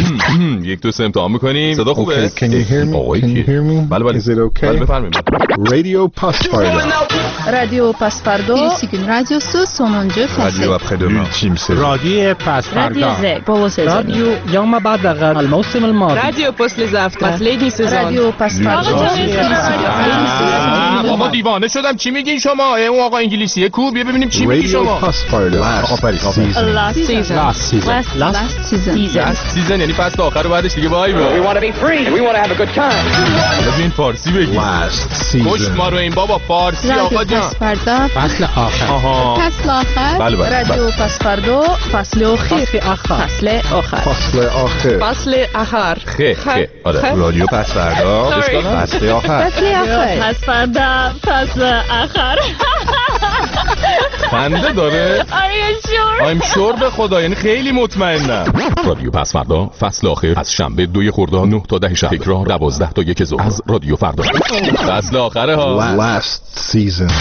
یک دو سه امتحان میکنیم. صدا خوبه؟ Okay, can you hear me? آقای Can you کیه؟ hear me? بله بله. Is it okay? بله بفرمایید. Radio Pasfarda. رادیو پاسپاردو رادیو سو سونونجو Radio après-demain. Ultime saison. رادیو پاسپاردا رادیو يوم بعد غد الموسم الماضي رادیو پسل زفت مثل سزون رادیو پاسپاردو بابا دیوانه شدم. چی میگین شما؟ اون آقا انگلیسیه کو؟ بیا ببینیم چی میگی Radio شما. Pasfarda. last season سیزن یعنی فصل آخر رو بعدش دیگه وای We want to be free. We want to have a good time. ببین فارسی بگی. Last کشت season. ما رو این بابا فارسی رادیو آقا جان. پاسپاردا فصل آخر آها. فصل آخر بله، بله، رادیو پاسپاردو فصل آخر فصل آخر فصل آخر. فصل آخر خه آره. رادیو پس فردا فصل آخر. فصل آخر پاسپاردا فصل آخر. خنده داره. I'm sure به خدا، یعنی خیلی مطمئنم. رادیو پس فردا فصل آخر از شنبه 2 خرداد 9 تا 10 شب، تکرار 12 تا 1 ظهر از رادیو فردا. فصل آخره ها. Last season.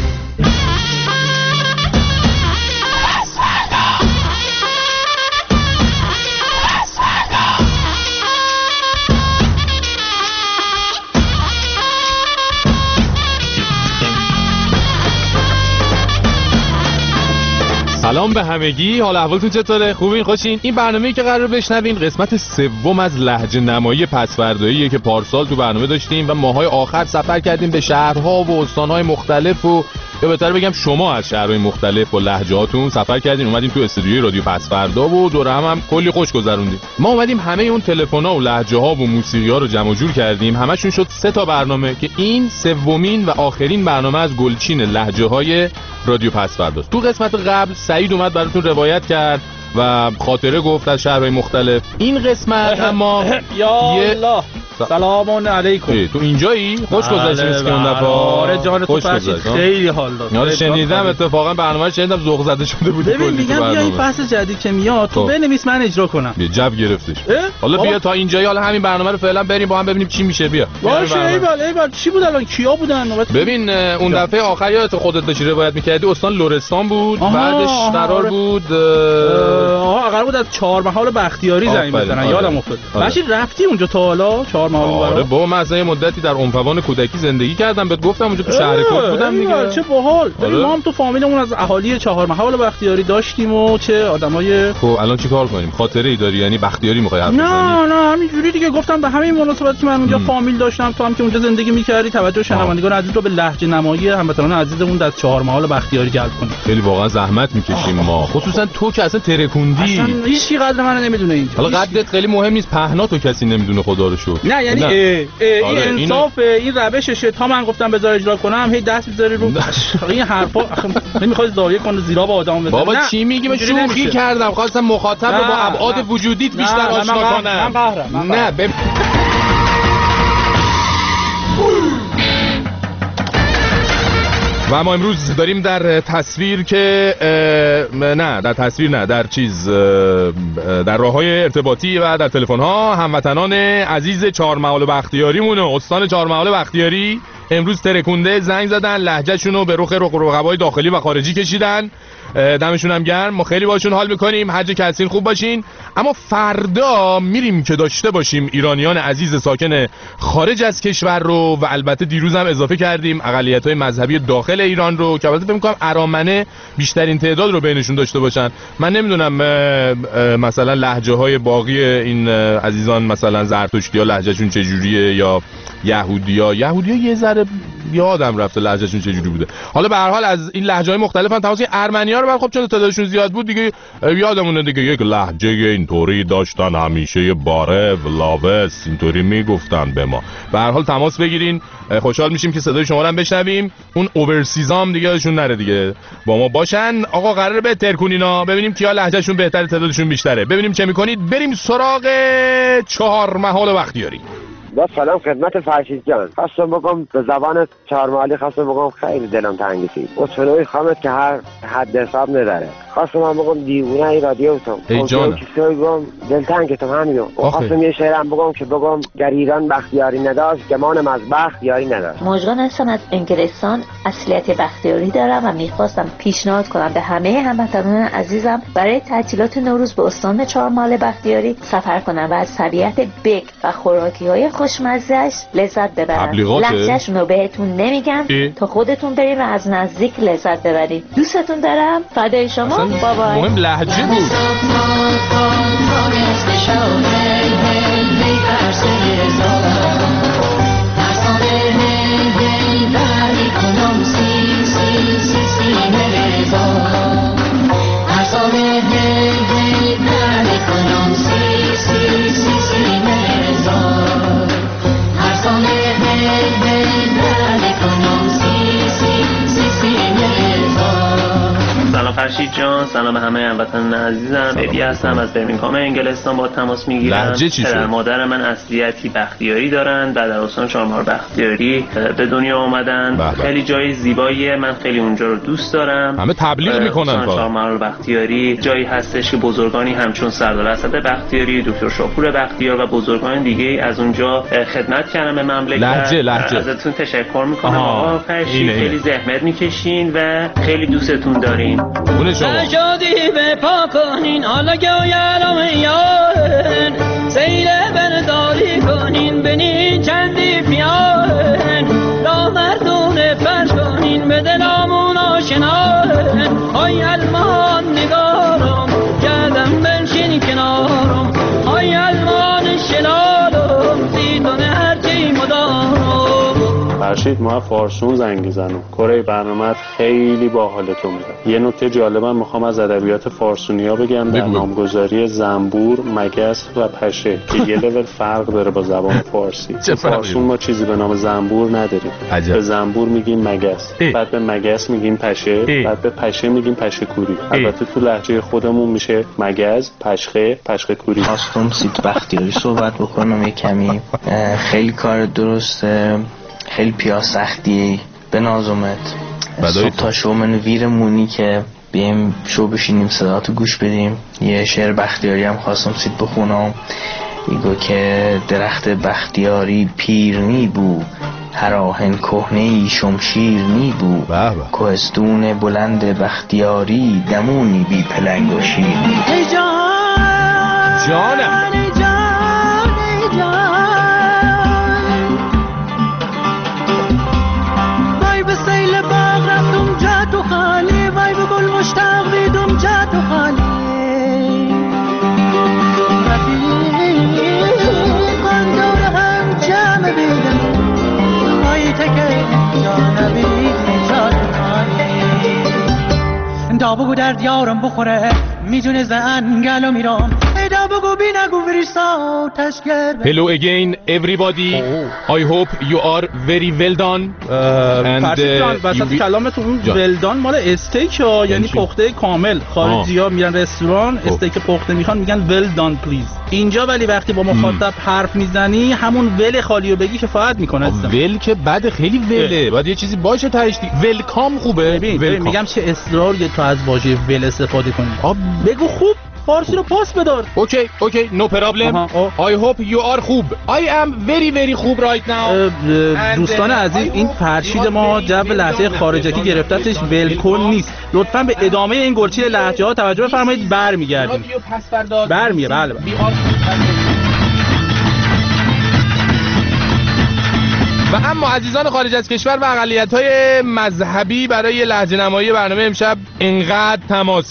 سلام به همگی، حال احوالتون چطوره؟ خوبین؟ خوشین؟ این برنامه‌ای که قرار بشنوین قسمت سوم از لهجه نمایی پس‌فرداییه که پارسال تو برنامه داشتیم و ماهای آخر سفر کردیم به شهرها و استان‌های مختلف و یا بهتر بگم شما از شهرهای مختلف و لهجه‌هاتون سفر کردین، اومدین تو استودیوی رادیو پس‌فردا و دور هم کلی خوش گذروندیم. ما اومدیم همه اون تلفن‌ها و لهجه‌ها و موسیقی‌ها رو جمع جور کردیم، همشون شد 3 تا برنامه که این سومین و آخرین برنامه از گلچین لهجه‌های رادیو پس‌فرداست. تو قسمت قبل سعید اومد براتون روایت کرد و خاطره گفت از شهرهای مختلف. این قسمت اما یا الله سلام علیکم. تو اینجایی؟ خوش گذشت مثل که اون دفعه. آره جان تو خوش فرشید گذشت. خیلی حال داد. آره شنیدم اتفاقا برنامه رو شنیدم ذوق زده شده بود. ببین میگم بیا این فصل جدید که میاد تو خب. بنویس من اجرا کنم. بیا جب گرفتش. حالا بابا. بیا تا اینجایی، حالا همین برنامه رو فعلا بریم با هم ببینیم چی میشه. بیا باشه ایول چی بود الان کیا بودن؟ ببین اون دفعه آخر یادت خودت داشتی روایت می‌کردی استان لرستان بود. آها، بعدش قرار آره. بود قرار بود از چهارمحال بختیاری زنگ آفرین، بزنن. آره. یادم افتاد. آره. باشی رفتی اونجا تا حالا چهارمحال آره برا؟ بابا من اصلا یه مدتی در عنفوان کودکی زندگی کردم، بهت گفتم اونجا تو شهر کرد بودم دیگه. چه باحال. ببین آره. ما هم تو فامیلمون از اهالی چهارمحال بختیاری داشتیم و چه آدمای. خب الان چیکار کنیم؟ خاطره ای داری یعنی بختیاری می‌خوای حرف بزنی؟ نه همینجوری دیگه گفتم به همین مناسبت که من اونجا فامیل داشتم، تو هم که اونجا زندگی می‌کردی توجه شنوندگان عزیز رو به لهجه نمایی هموطنان عزیزمون از چهارمحال بختیاری جلب کنیم. خیلی واقعا زحمت می‌کشیم ما، خصوصا تو که اصلا ترکوندی. اصلا هیچ کی قدر منو نمیدونه اینجا. حالا قدرت خیلی مهم نیست، پهنا تو کسی نمیدونه خدا رو شکر. نه یعنی این انصاف این روششه. تا من گفتم بذار اجرا کنم هی دست می‌ذاری رو این حرفا. نمی‌خوای زاویه کنه زیرا با آدم بزنه. بابا چی میگی؟ من شوخی کردم، خواستم مخاطب رو با ابعاد وجودیت بیشتر آشنا کنم. من قهرم. نه و ما امروز داریم در تصویر که در راه‌های ارتباطی و در تلفن‌ها هموطنان عزیز چهارمحال بختیاریمون و استان چهارمحال بختیاری امروز ترکونده زنگ زدن، لهجه‌شون رو به رخ رقبای داخلی و خارجی کشیدن. دمشون هم گرم. ما خیلی باشون حال میکنیم، هر جا که هستین خوب باشین. اما فردا میریم که داشته باشیم ایرانیان عزیز ساکن خارج از کشور رو و البته دیروز هم اضافه کردیم اقلیت‌های مذهبی داخل ایران رو که البته فکر می‌کنم ارامنه بیشترین تعداد رو بینشون داشته باشن. من نمیدونم مثلا لهجه‌های باقی این عزیزان مثلا زرتشتی‌ها لهجهشون چجوریه یا یهودی‌ها یه ذره یادم رفته لهجهشون چجوری بوده. حالا به هر حال از این لهجه‌های مختلفن. تماس ارمنی‌ها رو خب چون تعدادشون زیاد بود دیگه یادمونه دیگه یک لهجه اینطوری داشتن، همیشه باره ولاوس اینطوری میگفتن به ما. به هر حال تماس بگیرین، خوشحال میشیم که صدای شما رو هم بشنویم. اون اوورسیزام دیگه یادشون نره دیگه با ما باشن. آقا قراره به ترکونینا ببینیم کیا لهجهشون بهتره تعدادشون بیشتره. ببینیم چه میکنید. بریم سراغ چهارمحال بختیاری. با سلام خدمت فرشید جان. خواستم بگم به زبان چهارمحالی خواستم بگم خیلی دلم تنگ شد. اصفهانی خامت که هر حد حساب نداره. خواستم من بگم دیوونه ای رادیوتون. ای جان. کسی بگم دلتنگتم همینو. خواستم یه شعرم بگم که بگم گر ایران بختیاری نداشت گمانم از بختیاری نداشت. مژگان هستم از انگلستان، اصلیت بختیاری دارم و میخواستم پیشنهاد کنم به همه هموطنان عزیزم برای تعطیلات نوروز به استان چهارمحال بختیاری سفر کنم و از طبیعت بک و خوراکی‌های خوشمزه‌اش لذت ببرن. لهجه‌شون رو بهتون نمیگم تا خودتون برید و از نزدیک لذت ببرید. دوستتون دارم. فدای شما. بابای. مهم لهجه بود. فرشید جان، سلام همه هموطنان عزیزم. ببی هستم از برمینگهام انگلستان با تماس میگیرم. پدر مادر من اصلیتی بختیاری دارن و در استان چهارمحال بختیاری به دنیا آمدن. خیلی جای زیباییه، من خیلی اونجا رو دوست دارم. همه تبلیغ میکنن. استان چهارمحال بختیاری جایی هستش که بزرگانی همچون سردار اسد بختیاری، دکتر شاپور بختیار و بزرگان دیگه از اونجا خدمت کردن به مملکت. لهجه. ازتون تشکر میکنم. آقا فرشید خیلی زحمت میکشین و خیلی دوستتون داریم. شادی به پا کنین حالا گویرم یارن سیل برداری کنین بنین چندی پیارن را مردون فرش کنین به دلامون آشنارن های المان نگارم کردم بنشین کنارم های المان شلالم زیدون هرچی مدارم. فرشید ما فارسون زنگ زنم. کره برنامه خیلی باحالتون میاد. یه نکته جالبم میخوام از ادبیات فارسونیا بگم. در نامگذاری زنبور، مگس و پشه که یه لول فرق داره با زبان فارسی. فارسون ما چیزی به نام زنبور نداریم. به زنبور میگیم مگس، بعد به مگس میگیم پشه، بعد به پشه میگیم پشه کوری. البته تو لهجه خودمون میشه مگز، پشخه، پشخه کوری. خواستم سید بختیاری صحبت بکنم یه کمی. خیلی کار درسته، خیلی پیاز سختیه به نازمت. صبح تا شو من ویر مونی که بیم شو بشینیم صداتو گوش بدیم. یه شعر بختیاری هم خواستم سید بخونم. ایگو که درخت بختیاری پیر نی بو، هر آهن کهنه ای شمشیر نی بو، کوهستون بلند بختیاری دمونی بی پلنگ و شیر نی. ای جانم مشتاق بیدم جات و خالی رفیقان دور هم جمع بیدم مایی تکه جانبی جات و خالی دا بگو در دیارم بخوره میدونه زنگلو میرم دا بگو بی نگو وریسا تشکر. Hello again everybody. I hope you are very well done. فرشید جان وسط کلامتون اون ولدان مال استیک ها، یعنی پخته کامل. خارجی ها میرن رستوران استیک پخته میخوان میگن ولدان پلیز. اینجا ولی وقتی با مخاطب حرف میزنی همون ول خالی رو بگی کفایت میکنه. ول که بده، خیلی وله، باید یه چیزی باشه تهش. ولکام خوبه. میگم چه اصراریه تو از واژه ول استفاده کنی. بگو خوب فارسی رو پاس بدار. اوکی no problem. I hope you are خوب. I am very very خوب right now. دوستان عزیز این فرشید ما جو لهجه خارجکی گرفتتش ولکن نیست. لطفاً به ادامه این گلچین لهجه ها توجه بفرمایید. برمیگردیم. بله. و اما عزیزان خارج از کشور و اقلیت‌های مذهبی برای لهجه نمایی برنامه امشب انقدر تماس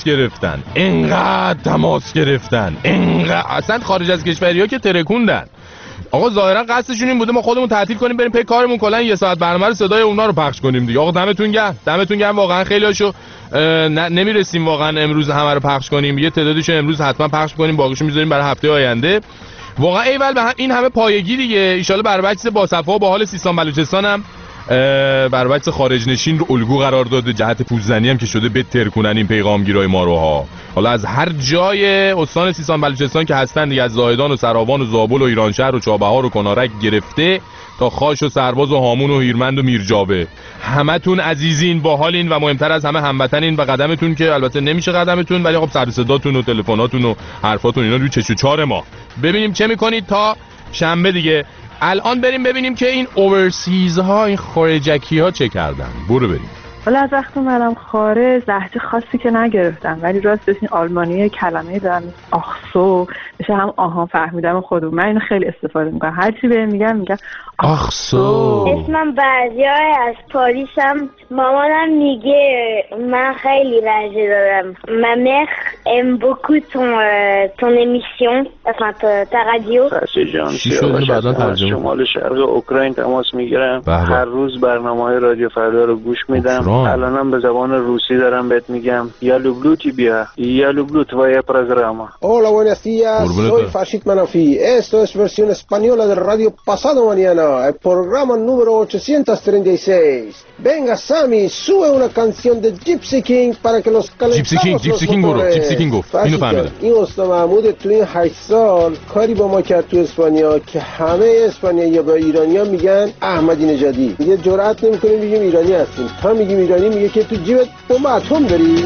گرفتن اصلا خارج از کشوری‌ها که ترکوندن. آقا ظاهرا قصدشون این بوده ما خودمون تعطیل کنیم بریم پی کارمون، کلا یه ساعت برنامه رو صدای اونا رو پخش کنیم دیگه. آقا دمتون گرم واقعا خیلیاشو نمیرسیم واقعا امروز همه رو پخش کنیم. یه تعدادیشو امروز حتما پخش کنیم، باقیشو میذاریم برای هفته آینده. واقعا ایول به این همه پایگی دیگه. ان شاءالله برعکس با صفا و با حال سیستان بلوچستان هم بر وجه خارج نشین رو الگو قرار داده، جهت پوززنی هم که شده بهتر کنن این پیغامگیرای ماروها. حالا از هر جای استان سیستان بلوچستان که هستن دیگه، از زاهدان و سراوان و زابل و ایرانشهر و چابهار و کنارک گرفته تا خاش و سرباز و هامون و هیرمند و میرجابه، همتون عزیزین، باحالین و مهمتر از همه هموطنین و قدمتون که البته نمیشه قدمتون، ولی خب سر صداتون و تلفناتون و حرفاتون اینا روی چش و چار ما. ببینیم چه میکنید تا شنبه دیگه. الان بریم ببینیم که این اوورسیز ها، این خارجکی ها چه کردن. برو بریم. ولی از وقتی اومدم خارج لهجه خاصی که نگرفتم، ولی راستش این آلمانی کلمه دارم آخسو میشه هم آها فهمیدم خودم. من اینو خیلی استفاده میکنم، هر چی بهم میگم آخسو. اسمم بعضیای از پاریسم. مامانم میگه من خیلی لهجه دارم. Ma mère aime beaucoup ton émission, enfin ta radio. چی شده بعدا ترجمه؟ شمال شرق اوکراین تماس میگیرم. هر روز برنامه‌های رادیو فردا رو گوش میدم. الانم به زبان روسی دارم بهت میگم. Ya lublю тебя, ya lublю твоя programa. Hola, buenos días. Soy Farshid Manafi. Esto es versión española del Radio Pasado Mañana, el programa número 836. Venga, Sammy, sube una canción de Gypsy King para que los calentamos. Gypsy King برو. Gypsy King گفت. اینو فهمیدم. این استاد محمود تو این 8 سال کاری با ما کرد تو اسپانیا که همه اسپانیایی‌ها به ایرانی‌ها میگن احمدی نژادی. دیگه جرئت نمی‌کنیم بگیم ایرانی هستیم. تا میگیم ایرانی میگه که تو جیبت بمب اتم داری.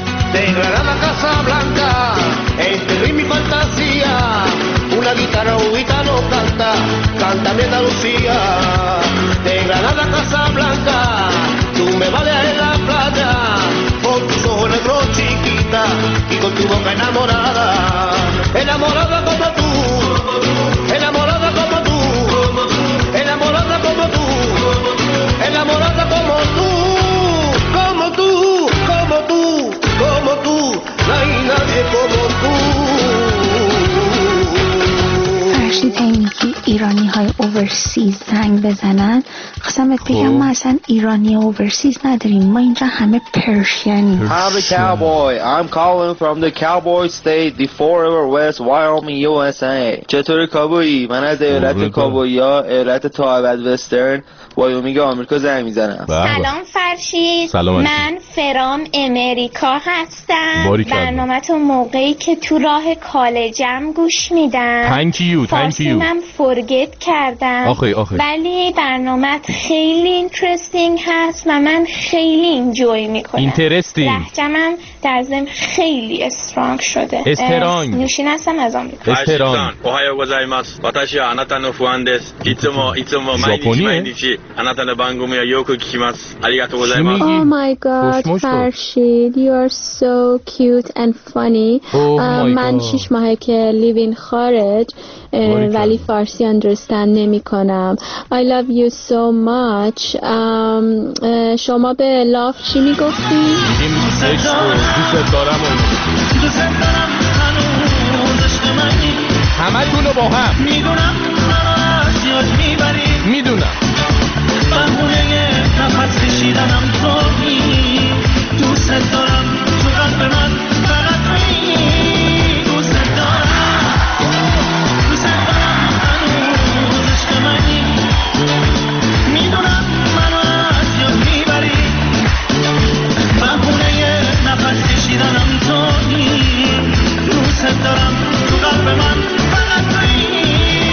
Una guitarra un gitano canta, canta mi Andalucía. De Granada a Casablanca, tú me vales en la playa, con tus ojos negros chiquita y con tu boca enamorada. Enamorada como tú, enamorada como tú, enamorada como tú, enamorada como tú, como tú, como tú, como tú, no hay nadie como tú. فرشید میگی ایرانی های اوورسیز زنگ بزنن. خواستم بهت بگم ما اصلا ایرانی اوورسیز نداریم، ما اینجا همه پرشینیم. I'm a cowboy. I'm calling from the cowboy state, the forever west, Wyoming, USA. چطوری کابویی؟ من از ایالت کابویا، ایالت تا ابد وسترن، وایومینگ آمریکا زنگ میزنم. سلام فرشید. من فرام امریکا هستم. برنامه تو موقعی که تو راه کالجم گوش میدم. فارسیمم فرگت کردم. ولی برنامه خیلی اینترستینگ هست و من خیلی اینجوی میکنم. لهجه‌م در ضمن خیلی استرانگ شده. نوشین هستم از آمریکا. فرشید اوهایو گوزایماس. واتاشی وا آناتا نو فوان دس. ایتسومو ماینیچی آناتا نو بانگومی رو یوکو کیماس. آریگاتو گوزایماس. Oh my god فرشید you are so cute and funny. من 6 ماهه که لیوین خارج ولی فارسی اندرستند نمی کنم. I love you so much. شما به لاف چی می گفتی؟ میگیم دوست دارم همه تونو با هم میدونم بهونه نفس کشیدنم تویی. دوست دارم تو قلب من فقط تویی. دوست دارم هنوز عشق منی. میدونم منو از یاد میبری. بهونه نفس کشیدنم تویی. دوست دارم تو قلب من فقط تویی.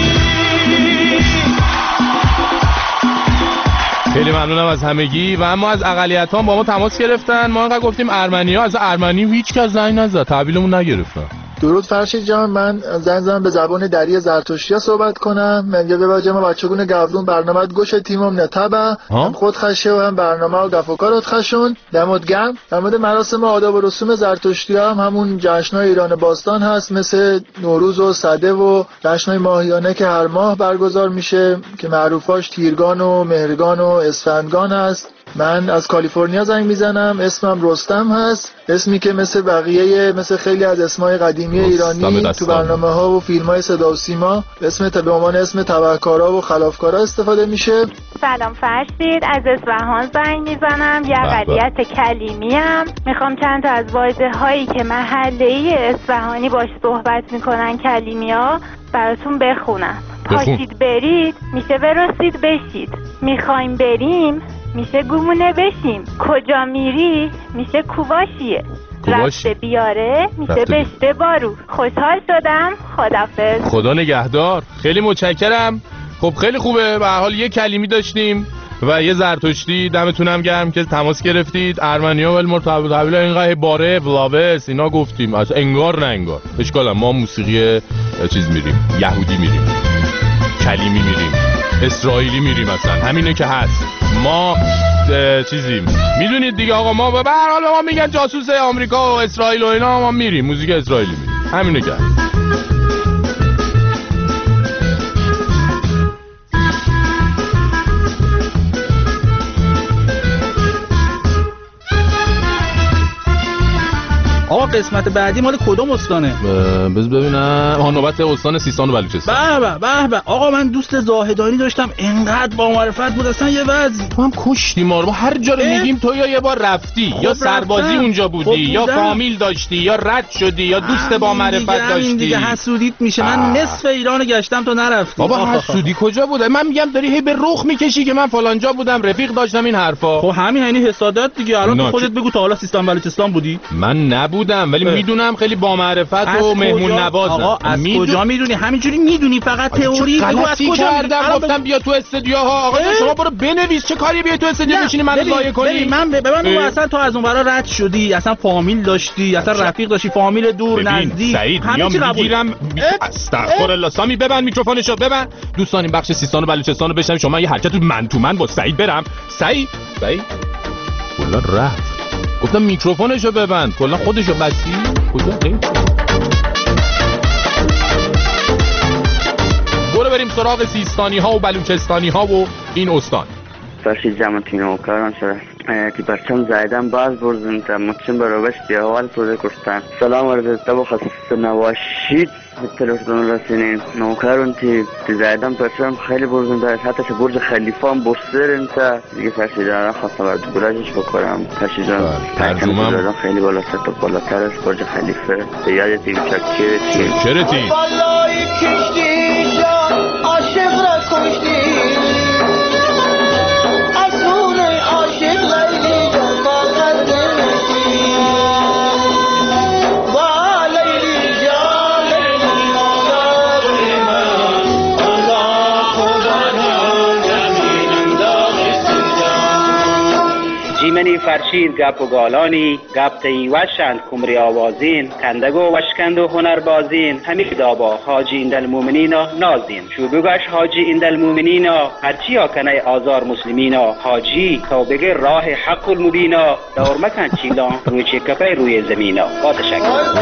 خیلی ممنونم از همگی. و اما از اقلیت ها با ما تماس گرفتن. ما انقدر گفتیم ارمنی ها، از ارمنی هیچ کس زنگ نزد، تحویلمون نگرفتن. درود فرشید جان، من زنگ زدم به زبان دری زرتشتیا صحبت کنم. من یه بچه ما بچگونه گردون برنامه گوش تیمم نتبه هم خود خشه و هم برنامه و گفوکارات خشون دمت گرم. در مورد مراسم آداب و رسوم زرتشتیا هم همون جشن‌های ایران باستان هست، مثل نوروز و سده و جشن‌های ماهیانه که هر ماه برگزار میشه که معروفاش تیرگان و مهرگان و اسفندگان هست. من از کالیفرنیا زنگ میزنم. اسمم رستم هست، اسمی که مثل بقیه مثل خیلی از اسمای قدیمی ایرانی تو برنامه‌ها و فیلم‌های صدا و سیما به عنوان اسم تبهکارا و خلافکارا استفاده میشه. سلام فرشید، از اصفهان زنگ میزنم. یه اقلیت کلیمیم. میخوام چند تا از واژه‌هایی که محله‌ای اصفهانی باش صحبت میکنن کلیمی‌ها براتون بخونم. پاشید برید میشه برسید بشید. میخوایم بریم میشه گمونه بشیم. کجا میری میشه کوباشیه. رفته بیاره میشه بشته بارو. خوشحال شدم. خدافظ. خدا نگهدار. خیلی متشکرم. خب خیلی خوبه. به هر حال یه کلیمی داشتیم و یه زرتشتی. دمتونم گرم که تماس گرفتید. ارمنیا ول مرتبط اینقدر باره ولاوس اینا گفتیم، از انگار نه انگار. اشکال ما موسیقی چیز میریم، یهودی میریم، کلیمی میریم، اسرائیلی میریم، اصلا همینه که هست. ما چیزیم میدونید دیگه آقا. ما به هر حال ما میگن جاسوس آمریکا و اسرائیل و اینا، ما میریم موزیک اسرائیلی میریم، همینه که هست. آقا قسمت بعدی مال کدوم استانه؟ بذار ببینم. نوبت استان سیستان و بلوچستان. به به آقا من دوست زاهدانی داشتم، انقدر با معرفت بود اصلا یه وضعی. تو هم کشتی ما رو هر جا رو میگیم تو یا یه بار رفتی یا سربازی اونجا بودی یا فامیل داشتی یا رد شدی یا دوست با معرفت داشتی. دیگه حسودیت میشه. من نصف ایران گشتم تو نرفتی. بابا حسودی کجا بوده؟ من میگم داری هی به رخ میکشی که من فلان جا بودم، رفیق داشتم، این حرفا. خب همین یعنی حسادت دیگه. الان تو خودت بگو تا حالا سیستان بلوچستان بودی؟ من نبودم ولی میدونم خیلی با معرفت و مهمون نوازم. آقا از کجا میدونی؟ همینجوری میدونی فقط تئوری؟ بگو از کجا کردم. گفتم بیا تو استودیوها. آقا شما برو بنویس. چه کاری بیا تو استودیو بشینی منو لایه کنی؟ من ببین اصلا تو از اون ورا رد شدی، اصلا فامیل داشتی، اصلا رفیق داشتی، فامیل دور نزدیک. همین چی میگیرم. استغفر الله. سامی ببند میکروفونشو ببند. دوستان این بخش سیستان و بلوچستان رو بشنوید. شما یه حرکت من تو من با سعید برم. سعید کلا رفت. گفتم میکروفونشو ببند. کلا خودشو بستی. کجا قید؟ برو بریم سراغ سیستانی ها و بلوچستانی ها و این استان. Farsi jamaatiin oo kaaran sara ki barcham zaidan baz burzun ta mutsum barobash di awal tole kurstan salam arz tabo khas nawashid telefon rasinin نوکرون تی زایدم پرچم خیلی برزون داره. حتی چه برج خلیفه هم برسر انتا دیگه فرشی دارم خواستم برد گراجش بکنم. فرشی جان ترجمه خیلی بالاتر تا بالاتر است برج خلیفه. به یادتی چرتی والله کشتی جان عاشق را کشتی اصول عاشق لیلی جان با قلب نشتی با لیلی جان لیلی آدار من الله خدا جمین انداغ سنجان جیمنی فرشید گپ و گالانی گپ تی وشند کمری آوازین کندگو وشکند و هنر بازین همین دابا حاجی اندل مومنینا نازین شو بگش حاجی اندل مومنینا هرچی ها کنه آزار مسلمینا حاجی تو بگه راه حق المبینا دور مکن چیلان روی چکپه روی زمینا. با تشکر.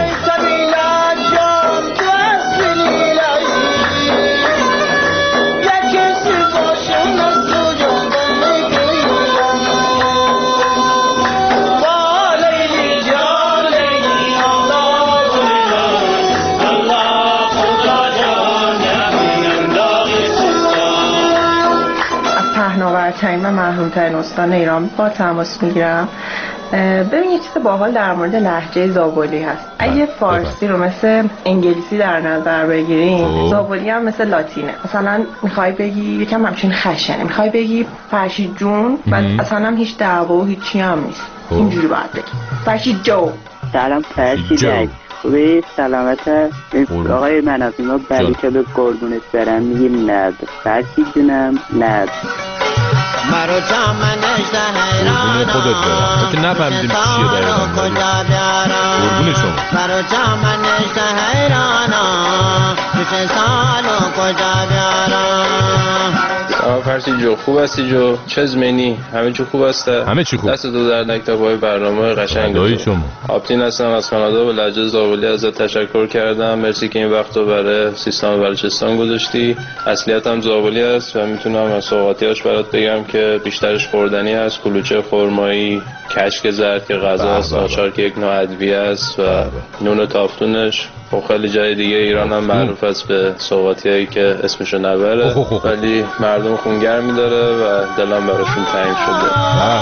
پهناورترین و محرومترین استان ایران با تماس میگیرم. ببین یه چیز باحال در مورد لهجه زابلی هست. اگه فارسی رو مثل انگلیسی در نظر بگیریم، زابلی هم مثل لاتینه. مثلا میخوای بگی یکم همچین خشنه، میخوای بگی فرشید جون و اصلا هم هیچ دعوا و هیچی هم نیست. اینجوری باید بگی فرشید جو. سلام فرشید خوبی؟ سلامت آقای من از اینا بلی که به قربونت برم میگیم ند فرشید جونم ند مرو جامنش ده حیرانا خودت که نفهمیدیم چیه دقیقا قربون شما. مرو جامنش ده حیرانا دوچه سالو کجا بیارم. فرسی جو خوب هستی جو چه زمینی همه چی خوب هسته؟ همه چی خوب. دست دو در نکتابای برنامه قشنگ شما. آپتین هستم از کانادا. به لهجه زابلی ازت تشکر کردم. مرسی که این وقت رو برای سیستان و بلوچستان گذاشتی. اصلیتم زابلی است و میتونم از سوغاتیاش برات بگم که بیشترش خوردنی است. کلوچه خرمایی، کشک زرد که غذا است، آچار که یک نوع ادویه است و نون تافتونش. خب خیلی جای دیگه ایران هم معروف است به سوغاتیایی که اسمشو نبره ولی مردم خونگرمی داره و دلم براشون تنگ شده.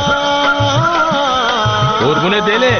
قربون دله.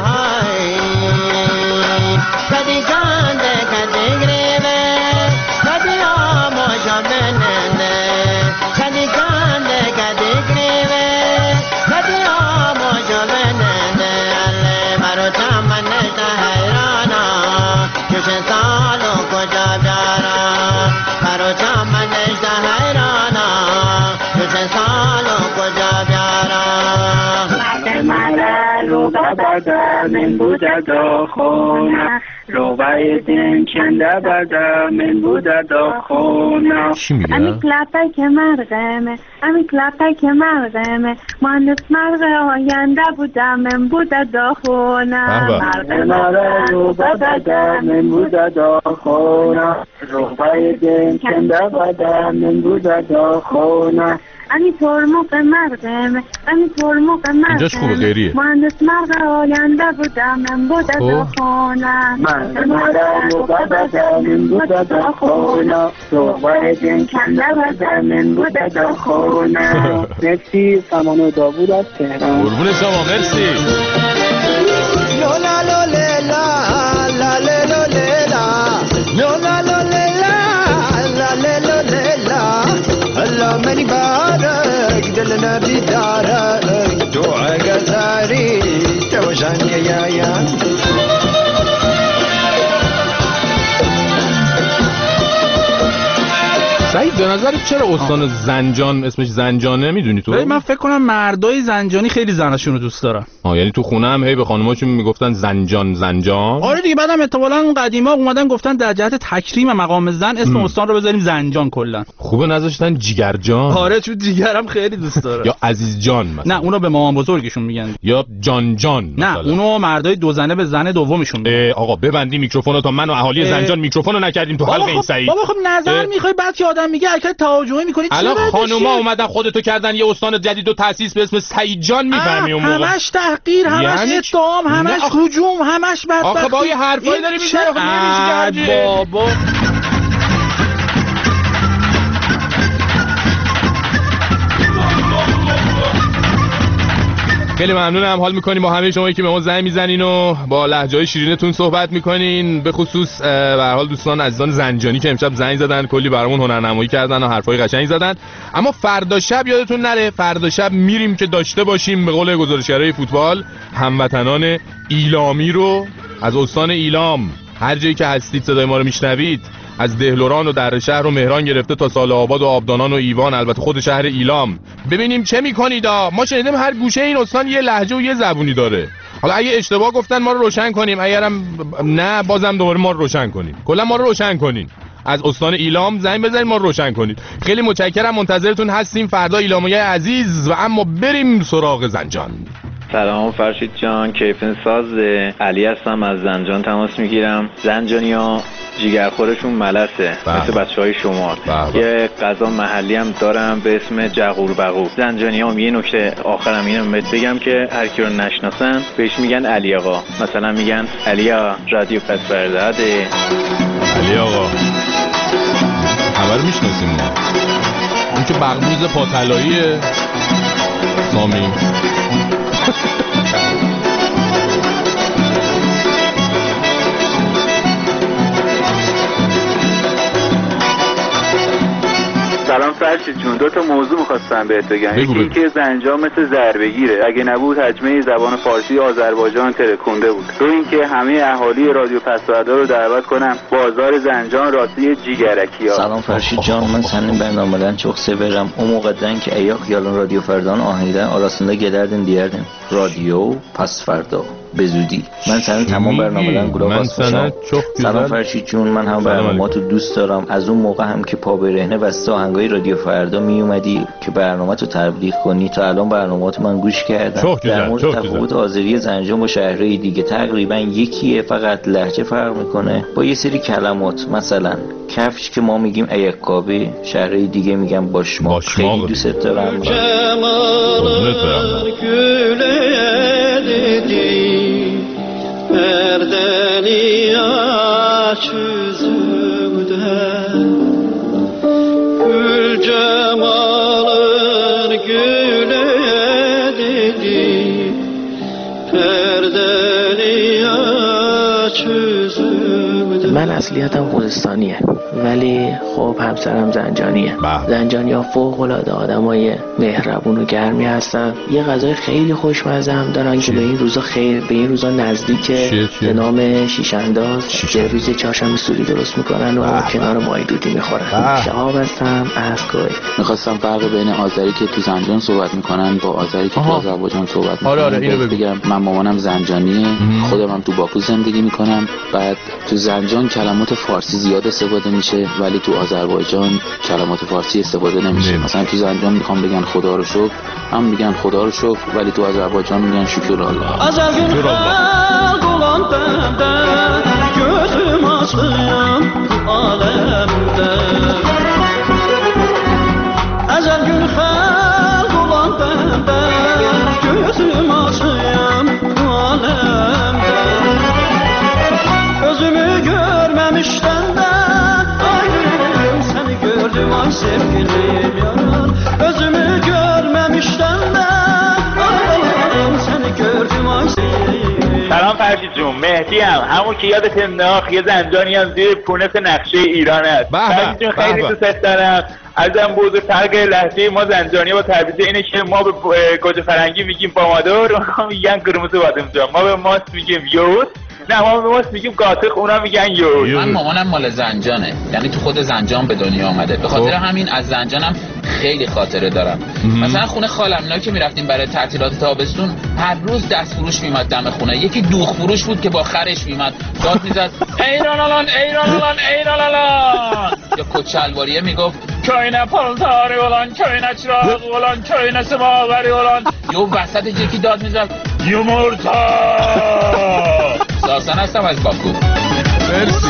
چمنش حیرانا چه سالو کجا بیارم مرد رو ببرده من بوده دا خونه رو بایدین کنده برده من بوده دا خونه امی کلپک مرغمه امی کلپک مرغمه مهندس مرغ آینده بوده من بوده دا خونه مرد رو ببرده من بوده دا خونه رو بایدین کنده برده من بوده دا خونه امی ترموق مرغمه امی ترموق مرغمه مهندس مرغ آینده بودم من بوده دا خونه مرد رو ببرده من بوده دا خونه رو بایدین کنده برده من بوده دا خونه مرسی سامان داوود از تهران قربون شما مرسی لولا لولا لا لا لا لولا لولا لا لا الله مني بارك دلنا بدارك دعاء قزاري توجعني يا سعید به نظرت چرا استان زنجان اسمش زنجانه میدونی تو؟ من فکر کنم مردای زنجانی خیلی زناشون رو دوست دارن. یعنی تو خونه هم هی به خانماشون میگفتن زنجان. آره دیگه، بعدم احتمالاً اون قدیما اومدن گفتن در جهت تکریم مقام زن اسم استان رو بذاریم زنجان کلا. خوبه نذاشتن جیگرجان. آره چون جیگرم خیلی دوست داره. یا عزیز جان مثلا. نه اونو به مامان بزرگشون میگن. یا جان مثلا. نه اونو مردای دو زنه به زن دومشون میگن. آقا ببندی میکروفونو تا من و اهالی زنجان میکروفونو نکردیم تو حلقه این سعید. بابا خب نظر میخوای بعد که آدم میگه حرکت تهاجمی میکنی. الان خانوما اومدن خودتو کردن یه استان جدید و تأسیس به اسم سعید جان میفهمی اون موقع. همش تحقیر، همش اتهام، همش هجوم، همش بدبختی. آخه با یه حرفایی داری میزنی بابا. خیلی ممنونم، حال میکنیم با همه شمایی که به ما زنگ میزنین و با لهجه‌های شیرینتون صحبت میکنین، به خصوص به هر حال دوستان عزیزان زنجانی که امشب زنگ زدن، کلی برامون هنرنمایی کردن و حرفای قشنگی زدن. اما فردا شب یادتون نره، فردا شب میریم که داشته باشیم به قول گزارشگرای فوتبال هموطنان ایلامی رو از استان ایلام، هر جایی که هستید صدای ما رو میشنوید، از دهلوران و در شهر و مهران گرفته تا سال آباد و آبدانان و ایوان، البته خود شهر ایلام، ببینیم چه میکنید. ما شنیدیم هر گوشه این استان یه لهجه و یه زبونی داره. حالا اگه اشتباه گفتن ما رو روشن کنیم، اگرم نه بازم دوباره ما رو روشن کنیم، کلا ما رو روشن کنین. از استان ایلام زنگ بزنید ما رو روشن کنید. خیلی متشکرم، منتظرتون هستیم فردا ایلامیای عزیز. و اما بریم سراغ زنجان. سلام فرشید جان، کیفن ساز علی هستم، از زنجان تماس میگیرم. زنجانیا جیگرخورشون ملسه مثل بچه‌های شمال. یه غذا محلی هم دارم به اسم جغور بغور. زنجانیا هم یه نکته آخرم اینو بگم که هر کی رو نشناسن بهش میگن علی آقا. مثلا میگن علی آقا رادیو پس فرزاده. علی آقا خبر میشناسیم ما، اون که بغبوز پاتلاییه سامی. سلام فرشید جون، دو تا موضوع می‌خواستم بهت بگم. یکی که زنجان مثل ضربه‌گیره، اگه نبود حجمه زبان فارسی آذربایجان ترکونده بود. دو اینکه همه اهالی رادیو پسوردا رو دعوت کنم بازار زنجان راستی جیگرکی‌ها. سلام فرشید جان، من senin bərnamədən çox sevirəm. O moqadan ki ayaq yalan radyo Ferdan ahəngdən arasında gedərdin deyərdin. Radyo Pasferda به زودی. من سن تمام برنامه‌دان گلاب هستم. سلام فرشید جون، من هم برنامه‌تو دوست دارم. از اون موقع هم که پا برهنه واسه آهنگای رادیو فردا می اومدی که برنامه‌تو تبلیغ کنی، تا الان برنامه‌تو من گوش کردم. در مورد تفاوت آذری زنجان با شهرهای دیگه تقریبا یکیه، فقط لهجه فرق میکنه با یه سری کلمات. مثلا کفش که ما میگیم ایقابی، شهرهای دیگه میگن باشماق. خیلی دوست دارم. Perdeli aç yüzümde Gül cemalın güle dedi Perdeli aç yüzümde من اصلیتم خوزستانیه ولی خب همسرم زنجانیه. زنجانی‌ها فوق‌العاده آدمای مهربون و گرمی هستن. یه غذای خیلی خوشمزه هم دارن که به این روزا نزدیکه به نام شیش‌انداز که روز چهارشنبه سوری درست میکنن و کنار مای دودی میخورن. شهاب هستم از کویت. میخواستم فرق بین آذری که تو زنجان صحبت میکنن با آذری که تو آذربایجان صحبت میکنن. آره اینو بگم. من مامانم زنجانیه، خودم هم تو باکو زندگی میکنم. بعد تو زنجان کلمات فارسی زیاد استفاده میشه ولی تو آذربایجان کلمات فارسی استفاده نمیشه. مثلا تو زنجان میخوام بگن خدا رو شکر، هم میگن خدا رو شکر ولی تو آذربایجان میگن شکر الله. شکر Özümü görmemişten de ayrıyım seni gördüm ay sevgilim yaran. Özümü görmemişten de ayrıyım seni gördüm ay sevgilim. سلام فرشید جون، مهدی همون که یادت انداخت یه زنجانی هم زیر پونس نقشه ایران هست. فرشید جون خیلی دوست دارم. ازم بزرگتر لحظه ما زنجانی با تبعیض اینه که ما به گوجه فرنگی میگیم پامادور، اونها میگن قرمز بادم جان. ما به ماست میگیم یوز، نه ما به ماست میگیم قاطق، اونا میگن یوز. من مامانم مال زنجانه، یعنی تو خود زنجان به دنیا آمده. به خاطر همین از زنجانم خیلی خاطره دارم. مثلا خونه خالم اینا که میرفتیم برای تعطیلات تابستون هر روز دست فروش میومد دم خونه. یکی دوغ فروش بود که با خرش میومد داد میزد ایران الان ایران الان ایران الان. یا کچلواریه میگفت کوینه پالتاری ولان کوینه چراغ ولان کوینه سماوری ولان. یو وسط یکی داد میزد یومورتا. ساسن هستم از باکو. مرسی.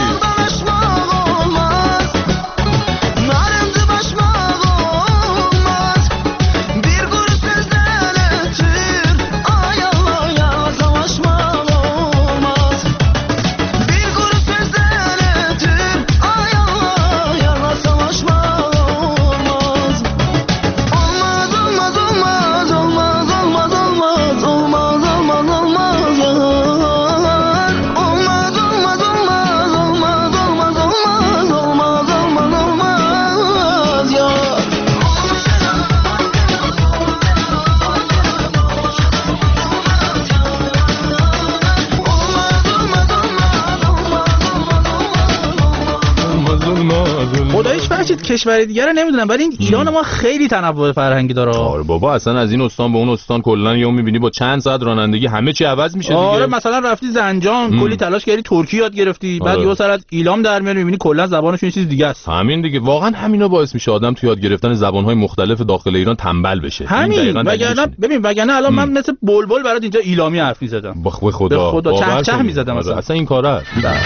کشور دیگه رو نمیدونم ولی این ایران ما خیلی تنوع فرهنگی داره. آره بابا اصلا از این استان به اون استان کلا یهو میبینی با چند ساعت رانندگی همه چی عوض میشه دیگه. آره مثلا رفتی زنجان کلی تلاش کردی ترکی یاد گرفتی بعد یهو سر از ایلام در میاری میبینی کلا زبانشون چیز دیگه است. همین دیگه واقعا همینا باعث میشه آدم تو یاد گرفتن زبان‌های مختلف داخل ایران تنبل بشه. همین وگرنه الان من مثل بلبل برات اینجا ایلامی حرف میزدم. به خدا چه میزدم اصلا این کارا.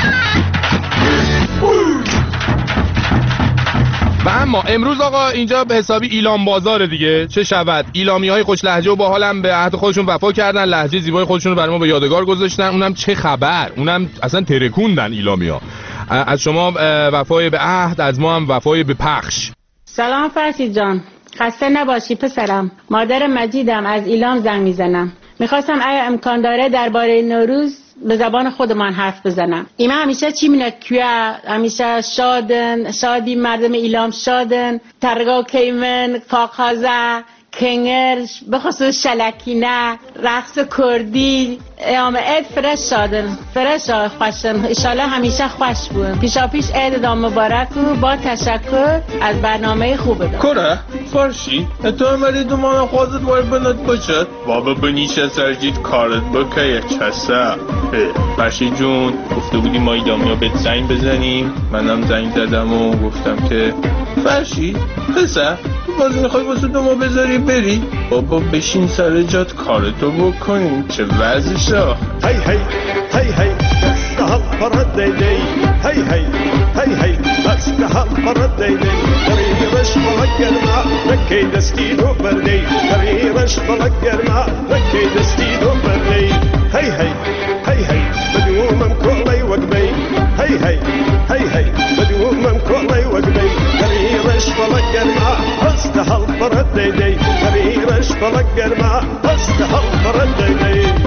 و اما امروز آقا اینجا به حسابی ایلام بازار دیگه. چه شود ایلامی‌های خوش لهجه و باحالم به عهد خودشون وفا کردن، لهجه زیبای خودشون رو برای ما به یادگار گذاشتن. اونم چه خبر، اونم اصلا ترکوندن ایلامیا. از شما وفای به عهد، از ما هم وفای به پخش. سلام فرشید جان، خسته نباشی پسرم. مادر مجیدم از ایلام زنگ میزنم. میخواستم اگه امکان داره درباره نوروز به زبان خودمان حرف بزنم. اینا همیشه چی مینه که همیشه شادی مردم ایلام شادن، ترگا کیمن فاقازه کنگرش به خصوص شلکینه رقص کردی ایام عید فرش شادن فرش خوشن ایشالا همیشه خوش بود. پیشا پیش عید دام مبارک و با تشکر از برنامه خوبه دار کره فرشی تو اومدی دومان خودت باید بند باشد بابا بنیشه سرجید کارت بکه چسه. فرشی جون گفته بودی ما ایدامیا بهت زنگ بزنیم، منم زنگ زدم و گفتم که فرشی پسر بازی میخوای واسه دوما بذاری بری؟ بابا بشین سر جات کارتو بکنیم. چه وضعشه؟ هی هی هی هی دهل پرد دیدی هی هی هی هی بس دهل پرد دیدی قریبش بلک گرما نکی دستی دو بردی قریبش بلک گرما نکی دستی دو بردی هی هی هی هی بدومم کولی وقبی هی هی هی هی بدومم کولی وقبی قریبش بلک گرما بس دهل پرد دیدی قریبش بلک گرما بس دهل پرد دیدی.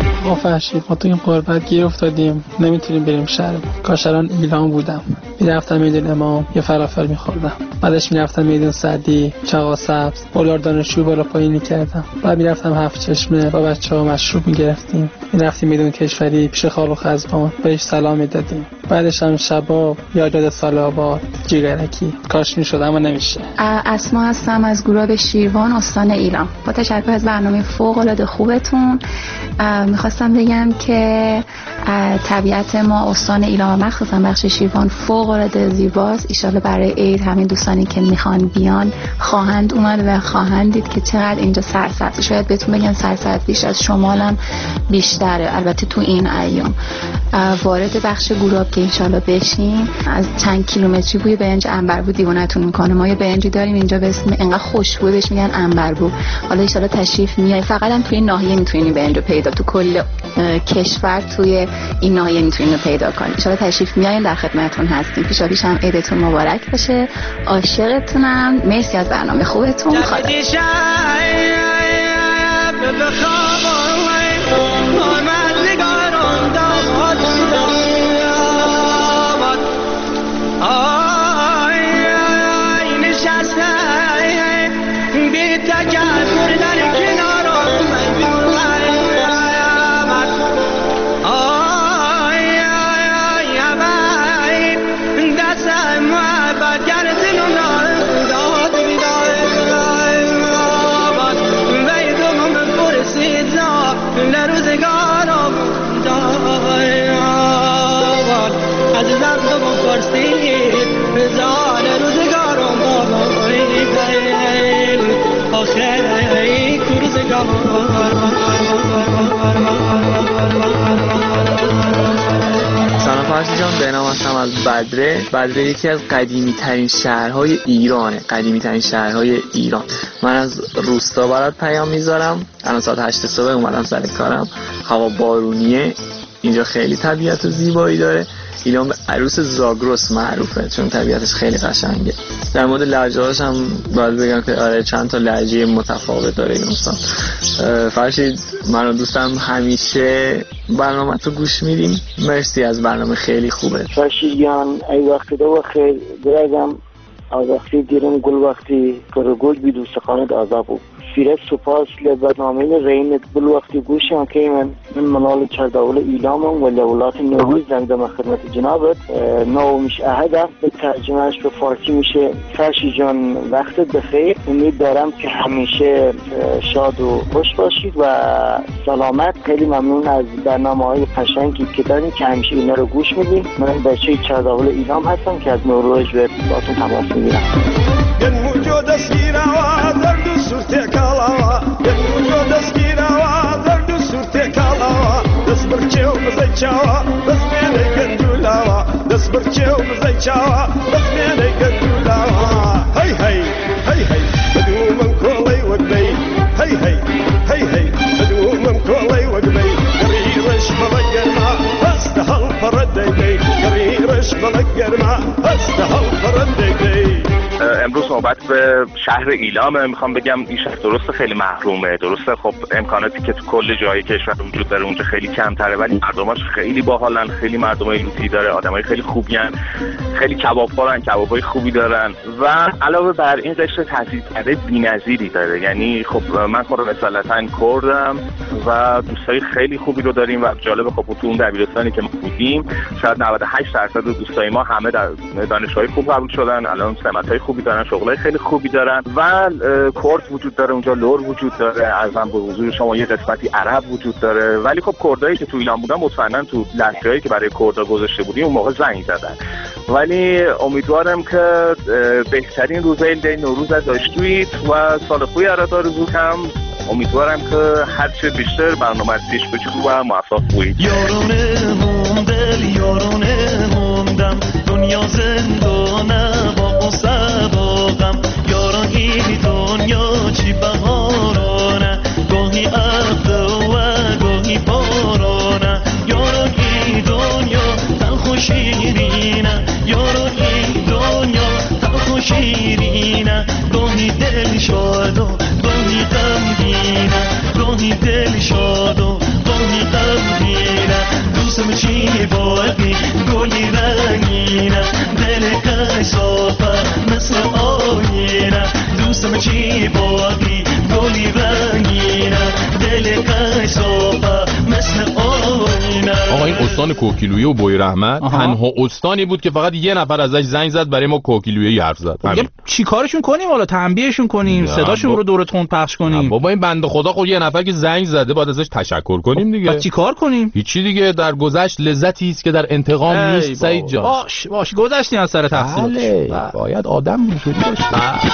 فرشید ما تو این غربت گیر افتادیم، نمیتونیم بریم شهر. کاش الان ایلام بودم، میرفتم میدون امام یه فلافل میخوردم، بعدش میرفتم میدون سعدی، چاقا سبز، بولار دانشجو بالا پایین میکردم، بعد میرفتم هفت چشمه با بچه‌ها مشروب میگرفتیم، میرفتیم میدون کشوری پیش خالو خزبان بهش سلام میدادیم، بعدش هم شباب یاد سال آباد جیگرکی. کاش میشد اما نمیشه. اسما هستم از گروه شیروان استان ایلام. با تشکر از برنامه فوق العاده خوبتون میخواستم بگم که طبیعت ما استان ایلام و مخصوصا بخش شیروان فوق العاده زیباست. ان شاءالله برای عید همین دوستانی که میخوان بیان خواهند اومد و خواهند دید که چقدر اینجا سرسبز. شاید بهتون بگن سرسبز بیش از شمالم بیشتره. البته تو این ایام وارد بخش گروه که ان شاءالله بشین از چند کیلومتری بوی برنج عنبربو دیوونتون میکنه. ما یه برنجی داریم اینجا به اسم انقدر خوشبو بهش میگن عنبربو. حالا ان شاءالله تشریف میای، فقط هم توی این ناحیه میتونین برنجو پیدا، تو کل کشور توی این ناحیه میتونین پیدا کنین. ان شاءالله تشریف میایین، در خدمتتون هستیم. پیشاپیش هم عیدتون مبارک باشه. عاشقتونم. مرسی از برنامه خوبتون. خدا سلام فرشید جان، به نام هستم از بدره یکی از قدیمی ترین شهرهای ایرانه، قدیمی ترین شهرهای ایران. من از روستا برات پیام میذارم. الان ساعت 8 صبح اومدم سر کارم، هوا بارونیه، اینجا خیلی طبیعت و زیبایی داره. ایلام به عروس زاگرس معروفه چون طبیعتش خیلی قشنگه. در مورد لهجه‌هاش هم باید بگم که آره چند تا لهجه متفاوت داره این استان. فرشید من و دوستم همیشه برنامه تو گوش میدیم. مرسی از برنامه، خیلی خوبه. فرشید جان ای وقت دو خیر درگم از وقتی دیرم گل وقتی گل بیدو سخانت عذابو فیرت سپاس لبرنامه رینت بل وقتی گوشم که من منال چرداول ایلامم و دولت نوروز زنگدم خدمت جنابت. نو مش اهده به ترجمهش به فارسی میشه فرشی جان وقتت بخیر، امید دارم که همیشه شاد و خوش باشید و سلامت. خیلی ممنون از برنامه‌های قشنگی که دارین که همیشه اینا رو گوش میدین. من بچه چرداول ایلام هستم که از نوروز به باتون تماس میگیرم. امروز صحبت به شهر ایلام. میخوام بگم این شهر درسته خیلی محرومه، درسته خب امکاناتی که تو کل جای کشور وجود داره اونجا خیلی کمتره، ولی مردماش خیلی باحالن، خیلی مردمای لوتی داره، آدمای خیلی خوبین، خیلی کبابخورن، کبابای خوبی دارن و علاوه بر این قشر تحصیلکرده بی‌نظیری داره. یعنی خب من خودم اصالتا کردم و دوستای خیلی خوبی رو داریم و جالب خب تو اون دبیرستانی که ما بودیم شاید 98% دوستای ما همه در دانشگاه خوب قبول شدن، الان سمتای خوبی دارن، شغلای خیلی خوبی دارن و کرد وجود داره اونجا، لور وجود داره، ارزم به حضور شما یه قسمتی عرب وجود داره. ولی خب کردایی که تو ایران بودن مطمئنا تو لهجه‌ای که برای کردا گذاشته بودیم اون موقع زنگ زدن. ولی امیدوارم که بهترین روزای دی نوروز داشتید و سال خوبی آرزو کنم. امیدوارم که هر چه بیشتر برنامه پیش بچه و موفق باشید. یارونه موندل یارونه موندم، دنیا زندانه با قصه باغم. یارانی دنیا چی بهارانه، گاهی ابر و گاهی بارانه. یارانی دنیا تلخ و شیرینه، یارانی دنیا تلخ و شیرینه. گاهی دل شاد و گاهی غمگینه، گاهی دل شاد و گاهی غمگینه. دوستم چی بادی گلی رنگینه دل کشافه مثل آینه دوستم چی بادی گلی رنگینه دل کشافه مثل آینه. آقا این استان کوکیلویه و بوی رحمت تنها استانی بود که فقط یه نفر ازش زنگ زد برای ما کوکیلویه حرف زد. چی کارشون کنیم حالا؟ تنبیهشون کنیم، صداشون رو دورتون پخش کنیم؟ بابا این بنده خدا خب یه نفر که زنگ زده باید ازش تشکر کنیم دیگه. بعد چی کار کنیم؟ هیچی دیگه، در گذشت لذتی است که در انتقام نیست سعید جان. باش گذشتیم از سر تقصیر. باید آدم اینجوری باشه.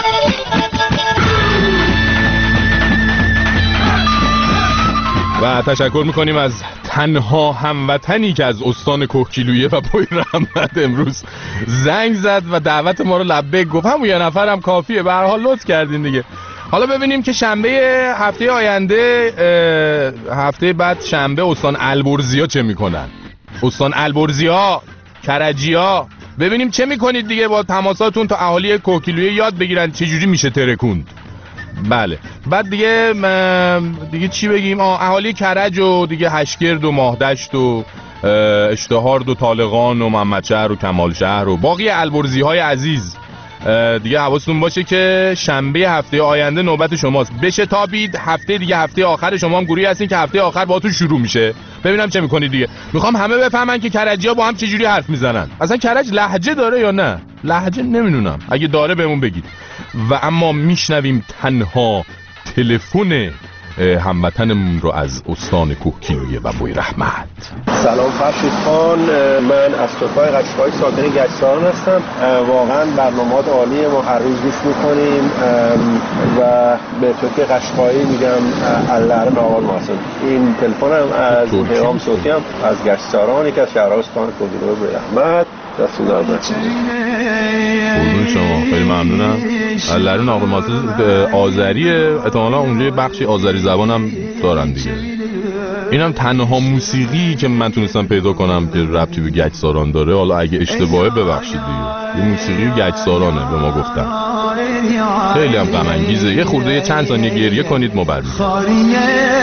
و تشکر میکنیم از تنها هموطنی که از استان کوکیلویه و بوی رحمت امروز زنگ زد و دعوت ما رو لبیک گفت. همون یه نفرم کافیه، به هر حال لطف کردین دیگه. حالا ببینیم که شنبه هفته آینده، هفته بعد شنبه، استان البرزیا چه میکنن. استان البرزیا، کرجیا، ببینیم چه میکنید دیگه با تماساتون تا اهالی کوکیلویه یاد بگیرن چجوری میشه ترکوند. بله بعد دیگه چی بگیم؟ اهالی کرج و دیگه هشگرد و ماهدشت و اشتهارد و طالقان و محمدشهر و کمالشهر و باقی البرزی های عزیز دیگه حواستون باشه که شنبه هفته آینده نوبت شماست. بشه تابید هفته دیگه، هفته آخر شما هم گروهی هستین که هفته آخر باهاتون شروع میشه. ببینم چه میکنید دیگه. میخوام همه بفهمن که کرجی‌ها با هم چجوری حرف میزنن. اصلا کرج لهجه داره یا نه؟ لهجه نمیدونم، اگه داره بهمون بگید. و اما میشنویم تنها تلفن هموطنمون رو از استان کوکیلویه و بوی رحمت. سلام فرشید خان، من از توفای قشقایی ساکن گچساران هستم. واقعا برنامه‌ات عالیه، ما هر روز گوش میکنیم و به تو که قشقایی میگم اللهرم آقای محسن. این تلفنم از پیغام صوتی هم از گچساران، یکی از شهرهای استان کوکیلویه و بوی رحمت. دستون درد نکنه. قربون شما، خیلی ممنونم. اللهرون آقای محسن آذریه، احتمالاً اونجا یه بخشی آذری زبان هم دارن دیگه. اینم تنها موسیقی که من تونستم پیدا کنم که ربطی به گچساران داره. حالا اگه اشتباهه ببخشید دیگه. یه موسیقی گچسارانه به ما گفتن. خیلی هم غم انگیزه. یه خورده یه چند ثانیه گریه کنید ما برمیگردیم.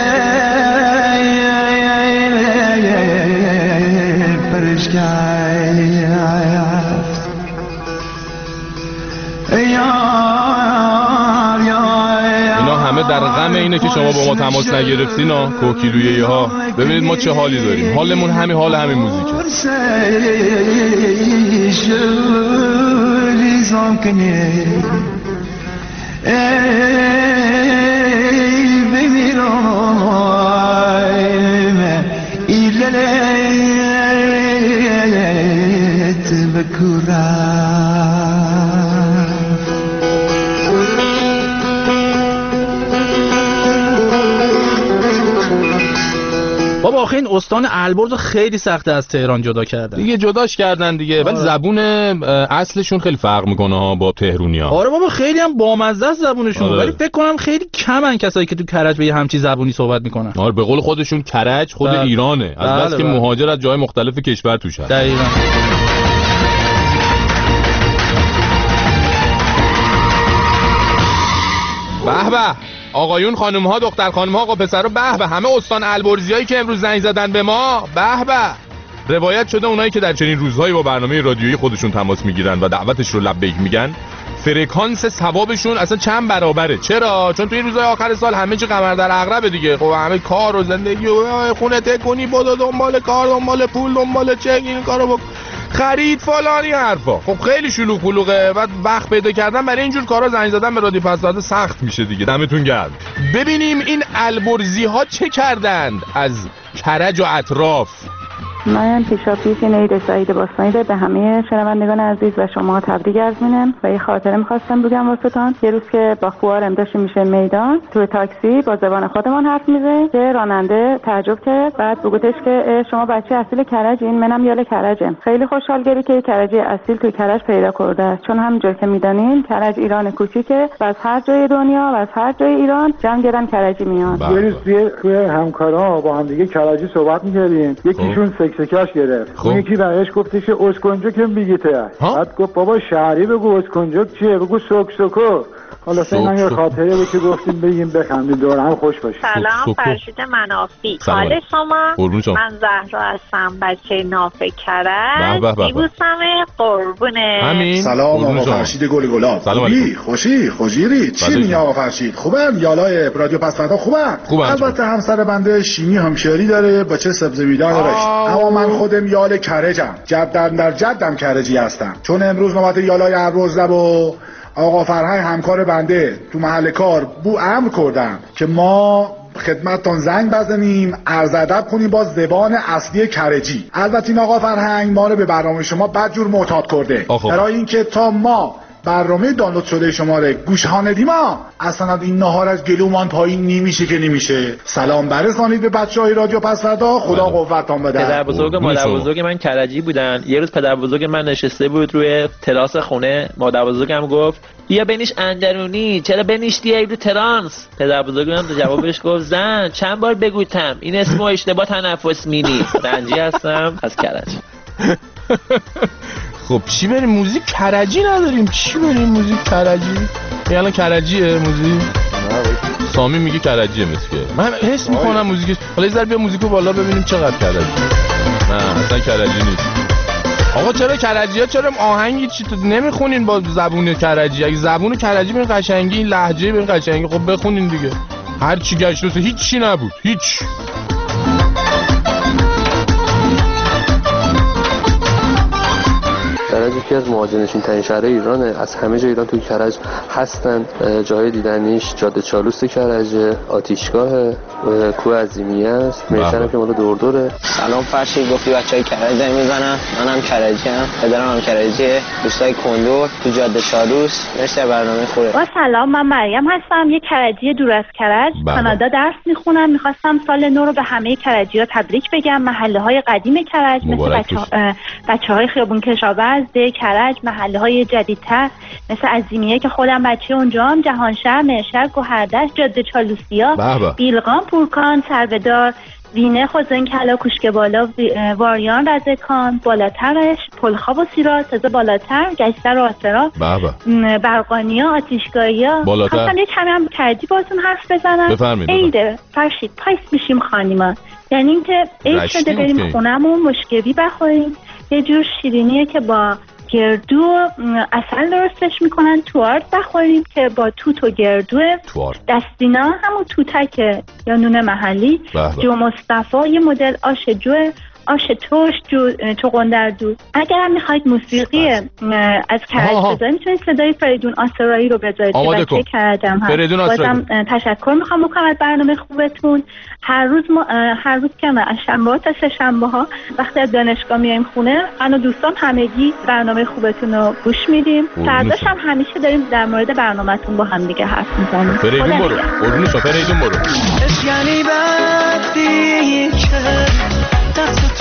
اینا همه در غم اینه که شما با ما تماس نگرفتین ها کوکیلویه ها. ببینید ما چه حالی داریم. حالمون همین حال همین موزیکه. بابا آخه این استان البرز خیلی سخته از تهران جدا کردن دیگه. جداش کردن دیگه. ولی زبون اصلشون خیلی فرق میکنه ها با تهرونی‌ها. آره بابا خیلی هم بامزه است زبونشون. ولی فکر کنم خیلی کمن کسایی که تو کرج به یه همچین زبونی صحبت میکنن. آره به قول خودشون کرج خود ایرانه. از بس که مهاجر از جای مختلف کشور توش هست. دقیقاً. به به آقایون، خانم ها، دختر خانم ها، آقا پسر و به به همه استان البرزیایی که امروز زنگ زدن به ما. به به روایت شده اونایی که در چنین روزهایی با برنامه رادیویی خودشون تماس میگیرن و دعوتش رو لبیک میگن، فرکانس ثوابشون اصلا چند برابره. چرا؟ چون توی روزهای آخر سال همه چی قمر در عقربه دیگه. خب همه کار و زندگی و خونه تکونی، بدو دنبال کار، دنبال پول، دنبال چک، این کارو بکن، خرید فلانی حرفا. خب خیلی شلوغ پلوغه و وقت پیدا کردن برای اینجور کارا زنگ زدن به رادیو پس‌داده سخت میشه دیگه. دمتون گرم. ببینیم این البرزی ها چه کردند از کرج و اطراف. من پیشاپیش عید سعید باستانی به همه شنوندگان عزیز و شما تبریک عرض می‌کنم و یه خاطره می‌خواستم بگم واسهتون. یه روز که با خوارم داشتیم میشه میدان، تو تاکسی با زبان خودمون حرف می‌زنیم که راننده تعجب کرد. بعد بگوتش که شما بچه اصیل کرجین؟ منم یال کرجم. خیلی خوشحال گری که کرجی اصیل تو کرج پیدا کرده است، چون همونجور که می‌دونین کرج ایران کوچیکه و از هر جای دنیا و از هر جای ایران جمع گردن کرجی میاد. یه روز توی همکارا با هم دیگه کرجی صحبت می‌کردیم. یکیشون سکسکاش گرفت. اون یکی بهش گفتش که اسکنجو که میگی ته. بعد گفت بابا شهری بگو، اسکنجو چیه؟ بگو سوکسوکو. حالا این یه خاطره بود که گفتیم بگیم بخندیم دور هم خوش باشیم. سلام فرشید منافی. حال شما؟ من زهرا هستم، بچه نافه کرج. دیبوسم قربونه. سلام آقا فرشید گلگلاب. خوشی چی میگی آقا فرشید؟ خوبم یالای رادیو پسفردا خوبم. البته همسر بنده شیمی همشهری داره با چه سبز میدان رشت، اما من خودم یال کرجم، جدم کرجی هستم، چون امروز نوبت یالای ابروزلب و آقا فرهنگ همکار بنده تو محل کار امر کردم که ما خدمتتون زنگ بزنیم عرض ادب کنیم با زبان اصلی کرجی. البته این آقا فرهنگ ما رو به برنامه شما بدجور معتاد کرده، برای اینکه تا ما برنامه دانلود شده شما رو گوش ها ندیم اصلا این نهار از گلومان پایین نمیشه. سلام برسانید به بچهای رادیو پسفردا. خدا قوتتون بده. پدر بزرگ و مادر بزرگ من کرجی بودن. یه روز پدر بزرگ من نشسته بود روی تراس خونه، مادر بزرگم گفت بیا بنیش اندرونی، چرا بنیشتی ای رو ترانس؟ پدر بزرگم جوابش گفت زن چند بار بگوتم این اسمو اشتباه تنفس می‌نی. رنجی هستم از کرج. خب چی بریم موزیک کرجی نداریم؟ چی بریم موزیک کرجی؟ الان کرجیه موزیک؟ سامی میگه کرجیه مثل من حس میکنم موزیکش. حالا یه ذره بیا موزیکو بالا ببینیم چقدر کرجی. نه اصلا کرجی نیست. آقا چرا کرجی‌ها چرا آهنگی چی تو نمیخونین با زبون کرجی؟ اگه زبون کرجی ببین قشنگی، این لهجه ببین قشنگی، خب بخونین دیگه. هر چی گشت هیچ چی نبود، هیچ. کرج یکی از مهاجرنشین ترین شهرهای ایرانه. از همه جای ایران توی کرج هستن. جای دیدنیش جاده چالوس کرج، آتیشگاه، کوه عظیمیه است، میشن که مال دوردوره. سلام فرشید، گفتی بچهای کرج زنگ میزنن، منم کرجیم، پدرم هم کرجیه، دوستای کندور تو جاده چالوس. مرسی برنامه خوبه. با سلام، من مریم هستم، یه کرجی دور از کرج، کانادا درس میخونم. میخواستم سال نو رو به همه کرجی‌ها تبریک بگم. محله‌های قدیم کرج مثل بچه‌های خیابون کشاورز، کرج، محله‌های جدیدتر مثل عظیمیه که خودم بچه اونجام، جهانشهر، مهرشهر، گوهردشت، جاده چالوسیا، بیلقان، پورکان، سربدار، وینه، خوزن کلا، کوشک بالا، واریان، رزکان، بالاترش، پلخاب و سیرات، تازه بالاتر، گشتر و آسرا، برقانیا، آتیشگاهیا. خواستم یه کمی هم کردی باتون حرف بزنم. عیده فرشید پایس میشیم خانیما، یعنی اینکه عید شده بریم خونمون مشکوی بخوریم. یه جور شیرینیه که با گردو اصل درستش میکنن، توارد بخوریم که با توت و گردو. دستینا همون توتکه یا نون محلی. جو مصطفی یه مدل آش جوه، آش ترش، جو قندردو. اگر هم میخواید موسیقی از کرج بذارید میتونید صدای فریدون آسرایی رو بذارید که بچه کردم هم. بازم تشکر میخوام بکنم از برنامه خوبتون. هر روز که از شنبه تا سه شنبه ها وقتی از دانشگاه میایم خونه، من و دوستان همگی برنامه خوبتون رو گوش میدیم. فرداش هم همیشه داریم در مورد برنامه‌تون با هم دیگه حرف میزنیم. فریدون برو. قربونش فریدون برو. یعنی وقتی که دست تو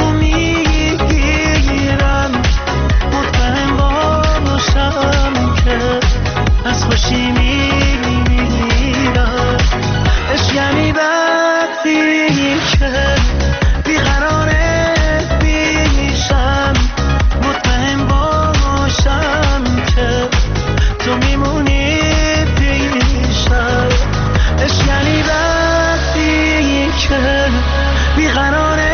میگیرم مطمئن باشم که از خوشی میمیرم. یعنی وقتی که بیقراره بیشم مطمئن باشم که تو میمونی پیشم. یعنی وقتی که بیقراره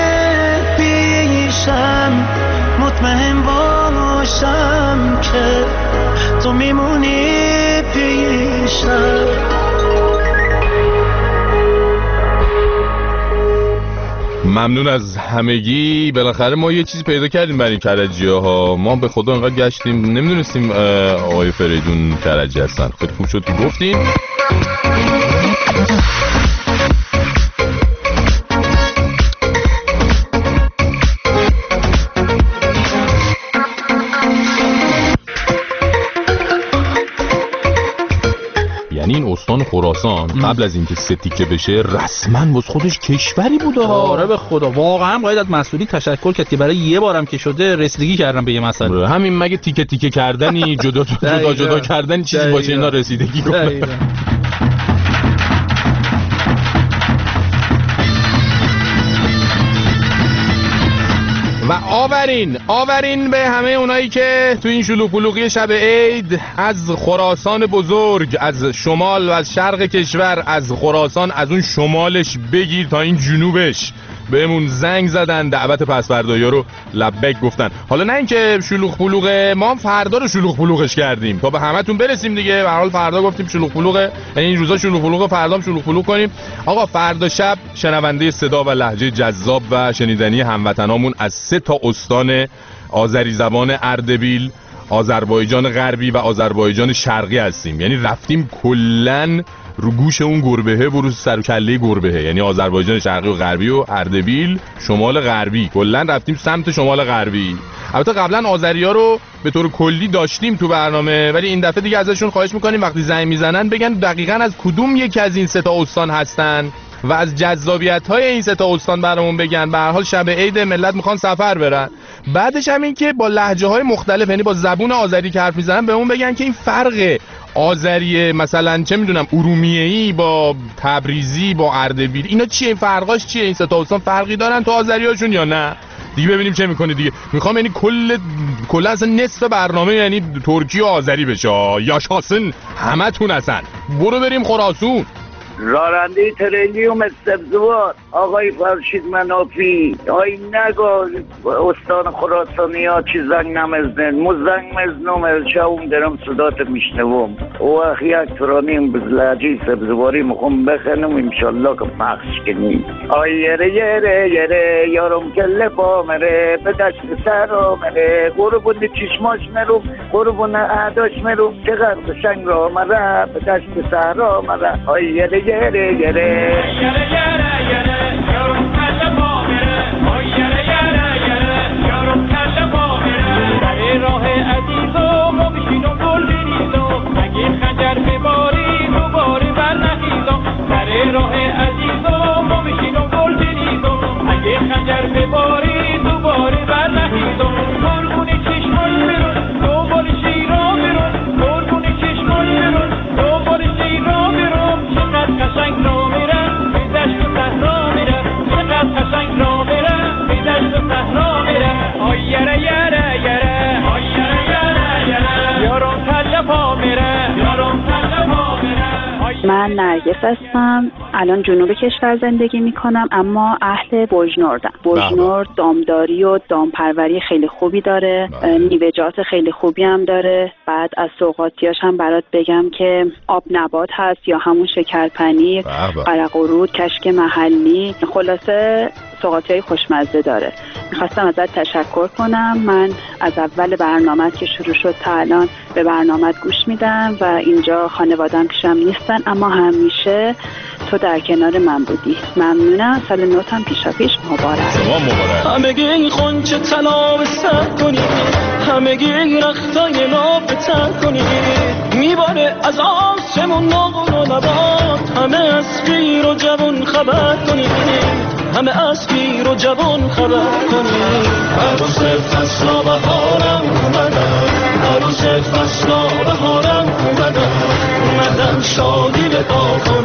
مطمئن باشم که تو میمونی پیشم. ممنون از همگی. بالاخره ما یه چیزی پیدا کردیم برای کرجی‌ها. ما به خدا انقدر گشتیم نمیدونستیم آقای فریدون کرجی هستن. خیلی خوب شد که گفتیم. این استان خراسان قبل از اینکه سه تیکه بشه رسما واسه خودش کشوری بود. آره به خدا واقعا باید از مسئولی تشکر کرد که برای یه بارم که شده رسیدگی کردن به یه مسئله. همین مگه تیکه تیکه کردنی جدا کردنی چیزی باشه اینا رسیدگی کنه. و آب آورین به همه اونایی که تو این شلوغ پلوغی شب عید از خراسان بزرگ، از شمال و از شرق کشور، از خراسان از اون شمالش بگیر تا این جنوبش بهمون زنگ زدن، دعوت پسوردایی رو لبیک گفتن. حالا نه اینکه شلوغ پلوغ ما فردا رو شلوغ پلوغش کردیم تا به همتون برسیم دیگه. به هر حال فردا گفتیم شلوغ پلوغه، یعنی این روزا شلوغ پلوغ، فردا هم شلوغ پلوغ کنیم. آقا فردا شب شنونده صدا و لهجه جذاب و شنیدنی هموطنامون از 3 تا استان آذری زبان اردبیل، آذربایجان غربی و آذربایجان شرقی هستیم. یعنی رفتیم کلن رو گوش اون گربهه و رو سر و کله گربهه، یعنی آذربایجان شرقی و غربی و اردبیل شمال غربی، کلن رفتیم سمت شمال غربی. البته قبلا آذری‌ها رو به طور کلی داشتیم تو برنامه، ولی این دفعه دیگه ازشون خواهش می‌کنیم وقتی زنگ میزنن بگن دقیقاً از کدوم یکی از این 3 تا استان هستن و از جذابیت‌های این 3 تا استان برامون بگن. به هر حال شب عید ملت میخوان سفر برن. بعدش هم این که با لهجه‌های مختلف، یعنی با زبون آذری که حرف میزنن بهمون بگن که این فرق آذری مثلا چه میدونم ارومیه‌ای با تبریزی با اردبیل اینا چیه، این فرقاش چیه، این 3 تا استان فرقی دارن تو آذریاشون یا نه؟ دیگه ببینیم چه میکنه دیگه. میخوام یعنی کل اصلا نصف برنامه یعنی ترکی و آذری بشه. یاشاسن همتون اصلا برو بریم خراسون. راننده ترلیوم سبزوار آقای فرشید منافی، آی نگاه استان خراسانی ها چی زنگ نمزنن مزنگ مزنوم از شاوم درم صدات میشنوم و اخی یک ترانیم بزلاجی سبزواری مخوام بخنم انشالله که پخش کنیم. آی یره یره یره یارم کله پا مره به دشت سرا مره قربون چشماش مروم قربون اعداش مروم چقدر قشنگ را مره به دشت سرا مره. آی یره یره یره یارم کله پا میره، آی یره یره یارم کله پا میره. در راه عزیز و ما بشینم گل بریزم، اگه خنجر بباری دوباره بر نخیزم. در راه عزیز و ما بشینم گل بریزم، اگه خنجر بباری دوباره بر نخیزم. قربون چشماش برون دوباره شیرا برون، قربون چشماش برون دوباره شیرا برون. چقدر قشنگ را میرم به دشت و صحرا میرم، چقدر قشنگ را میرم به دشت و صحرا میرم. آی یره یره یره، آی یره یره یره یارم کله پا میره، یارم کله پا میره. من نرگس هستم، الان جنوب کشور زندگی میکنم اما اهل بوجنوردم. بوجنورد دامداری و دامپروری خیلی خوبی داره، میوه‌جات خیلی خوبی هم داره. بعد از سوغاتیاش هم برات بگم که آب نبات هست یا همون شکرپنیر، قرقرود، کشک محلی، خلاصه سوغاتیای خوشمزه داره. میخواستم ازت تشکر کنم. من از اول برنامه که شروع شد تا الان به برنامه گوش میدم و اینجا خانواده‌ام پیشم نیستن اما همیشه تو در کنار من بودی. ممنونم. سال نوتم پیشا پیش مبارک. شما مبارک. همگی این خونچه طلا به سر کنی، همگی این رختای ناب به تر کنی. میباره از آسمون ناغن و نبات، همه از پیر و جوان خبر کنی، همه از پیر و جوان خبر کنی. عروس فصلا بهارم اومدم، عروس فصلا بهارم اومدم شادی به باغون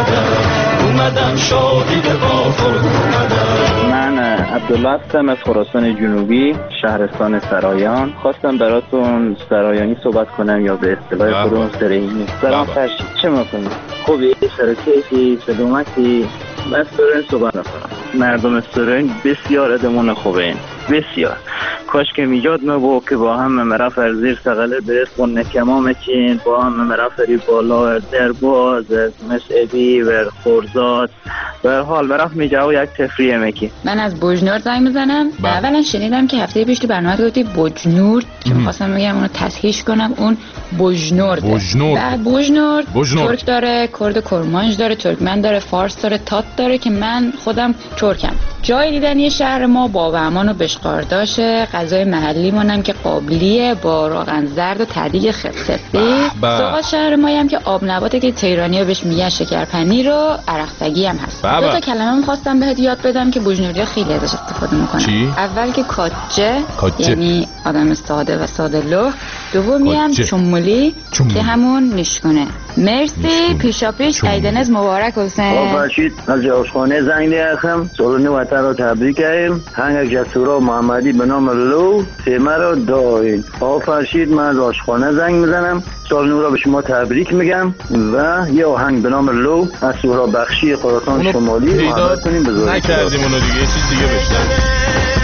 اومدم شادی به باغون اومدم. من عبدالله هستم از خراسان جنوبی، شهرستان سرایان. خواستم براتون سرایانی صحبت کنم یا به اصطلاح خودمون سرایانی. سلام فرشید، چه میکنی؟ خوبی؟ سرکیفی؟ سلامتی؟ من سرین صحبت نکنم. مردم سرین بسیار ادمون خوبه این. بسیار کاش که میجاد مبو که با هم مرف زیر سقله برس و نکمام چین با هم مرف ری بالا در باز مسعدی و خورزاد به حال مرف میجاو یک تفریه مکی. من از بوجنورد زنگ میزنم. اولا شنیدم که هفته پیش تو برنامه گفتی بوجنورد که میخواستم بگم اونو تصحیح کنم، اون بوجنورد. بعد بوجنورد ترک داره، کرد کرمانش داره، ترکمن داره، فارس داره، تات داره که من خودم ترکم. جای دیدنی شهر ما با بهمان و بشقارداشه، غذای محلی مونم که قابلیه با روغن زرد و تدیگ سفید. سوغات شهر ما هم که آب نباته که تهرانی‌ها بهش میگن شکرپنیر و عرقسگی هم هست. 2 تا کلمه می‌خواستم بهت یاد بدم که بوجنوردی‌ها خیلی ازش استفاده میکنن. اول که کاچه یعنی آدم ساده و ساده لوح، دومی هم چمولی که همون نشونه. مرسی. پیشا پیش عیدنز مبارک حسین. فرشید از جوشخانه زنگ هستم. سال نو وطن را تبریک گفتیم. هنگ جسورا محمدی به نام لو تیمه را دارید. فرشید من جوشخانه زنگ میزنم. سال نو را به شما تبریک میگم و یه آهنگ به نام لو از سهراب بخشی خراسان شمالی محبت کنیم. بذارید نکردیم اونو دیگه، یه چیز دیگه بشنویم.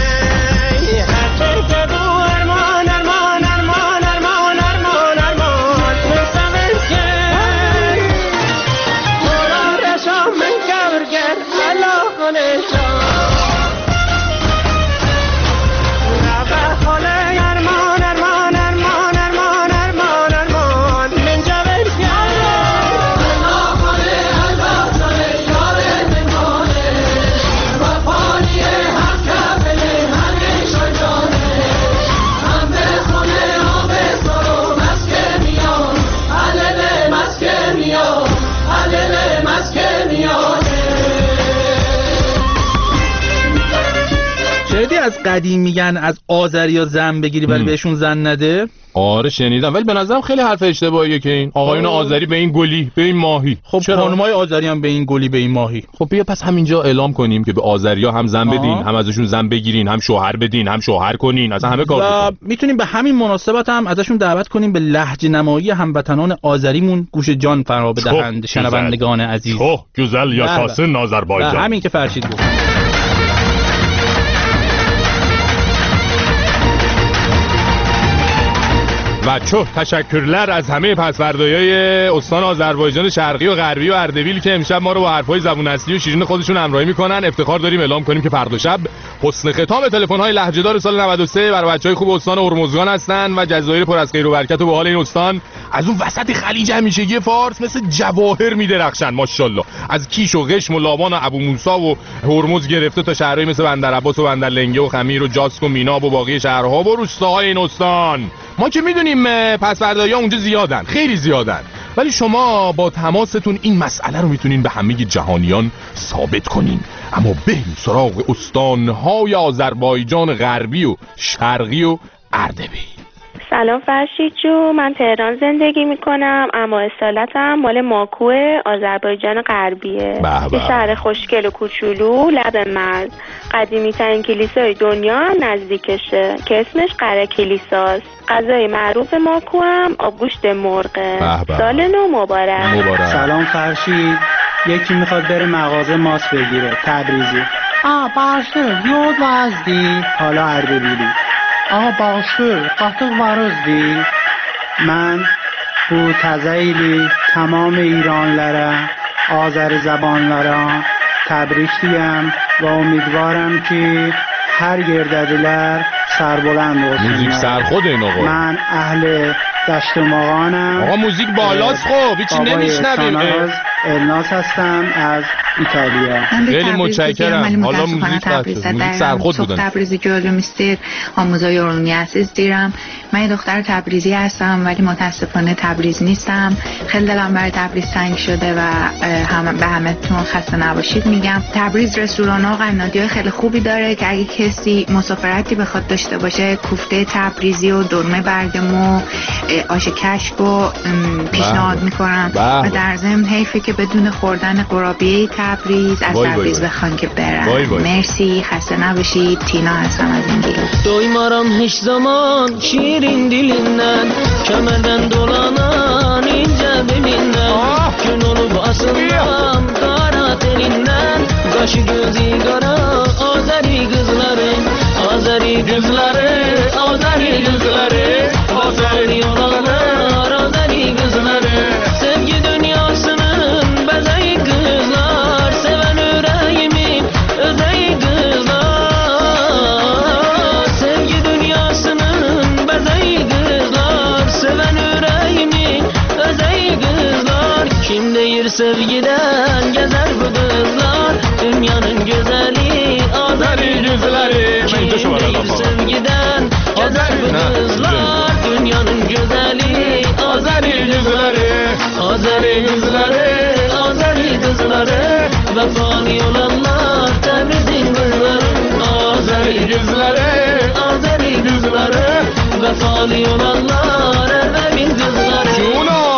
از قدیم میگن از آذریا زن بگیری ولی بهشون زن نده. آره شنیدم، ولی به نظرم خیلی حرف اشتباهیه که این آقایون آذری به این گلی به این ماهی. خب خانمای آذری هم به این گلی به این ماهی. خب بیا پس همینجا اعلام کنیم که به آذریا هم زن بدین، هم ازشون زن بگیرین، هم شوهر بدین، هم شوهر کنین، اصلا همه کار کنین. میتونیم به همین مناسبت هم ازشون دعوت کنیم به لهجه نمایی هموطنان آذریمون گوش جان فرا بدهند. شنوندگان عزیز، اوه گزل یا کاسن آذربایجان، همین که فرشید گفت. و چه تشکرلر از همه پسوردایای استان آذربایجان شرقی و غربی و اردبیل که امشب ما رو با حرفای زبون اصلی و شیرین خودشون همراهی میکنن. افتخار داریم اعلام کنیم که فردا شب حسن ختام تلفن‌های لهجه‌دار سال 93 برای بچهای خوب استان هرمزگان هستن و جزایر پر از خیر و برکت و به حال این استان از اون وسط خلیج همیشگی فارس مثل جواهر میدرخشن ماشاءالله. از کیش و قشم و لاوان و ابو موسی و هرمز گرفته تا شهرهای مثل بندرعباس و بندرلنگه و خمیر و جاسک و میناب و باقی شهرها و روستاهای این استان. ما که میدونیم پسوردایی‌ها اونجا زیادن، خیلی زیادن، ولی شما با تماستون این مسئله رو میتونین به همه جهانیان ثابت کنین. اما بریم سراغ استانهای آذربایجان غربی و شرقی و اردبیل. سلام فرشید جو، من تهران زندگی میکنم اما اصالتم مال ماکوه آذربایجان غربیه. یه شهر خوشگل و کوچولو لب مرز. قدیمی ترین کلیسای دنیا نزدیکشه که اسمش قره کلیساست. غذای معروف ماکو هم آبگوشت مرغه. سال نو مبارک. سلام فرشید، یکی میخواد بره مغازه ماس بگیره تبریزی. باشه زیاد وزدی. حالا اردبیلی. باشه قطق ورزدی. من bu tezeyli tamam İranlara, Azeri zabanlara tebrik diyem ve uمیدوارم ki her yerdediler سربلند olsun. موزیک سرخود این آقا. من اهل دشت ماغانم. آقا موزیک بالاست خب هیچی نمیشنویم. الناس هستم از ایتالیا. خیلی متشکرم. حالا موزیک سرخود بودن. تبریزی جلومیستر آموزای علومی اساس دیرم. من یه دختر تبریزی هستم ولی متاسفانه تبریز نیستم. خیلی دلم برای تبریز تنگ شده و به همتون خسته نباشید میگم. تبریز رستوران‌ها و قنادی‌های خیلی خوبی داره که اگه کسی مسافرتی بخواد داشته باشه کوفته تبریزی و دلمه بردمو آش کشک رو پیشنهاد میکنم و در ضمن حیفه که بدون خوردن قرابیه تبریز از تبریز بخوان که برن. مرسی، خسته نباشید. تینا هستم از انگلیس. Doymaram hiç zaman şirin dilinden, kemerden dolanan ince belinden, gün olup asılmam kara telinden, kaşı gözü kara Azeri kızları, Azeri kızları, Azeri kızları, Azeri olanlar, Azeri kızları, sevgi dünyasının bezeyi kızlar, seven yüreğimin özeyi kızlar, sevgi dünyasının bezeyi kızlar, seven yüreğimin özeyi kızlar, kim deyir sevgiden gezer bu kızlar, dünyanın güzeli Azeri kızları, kim deyir sevgiden gezer bu kızlar, dünyanın güzeli Azeri kızları, Azeri kızları, Azeri kızları, vefalı olanlar Tebriz'in kızları, Azeri kızları, Azeri kızları, vefalı olanlar Erbebin kızları.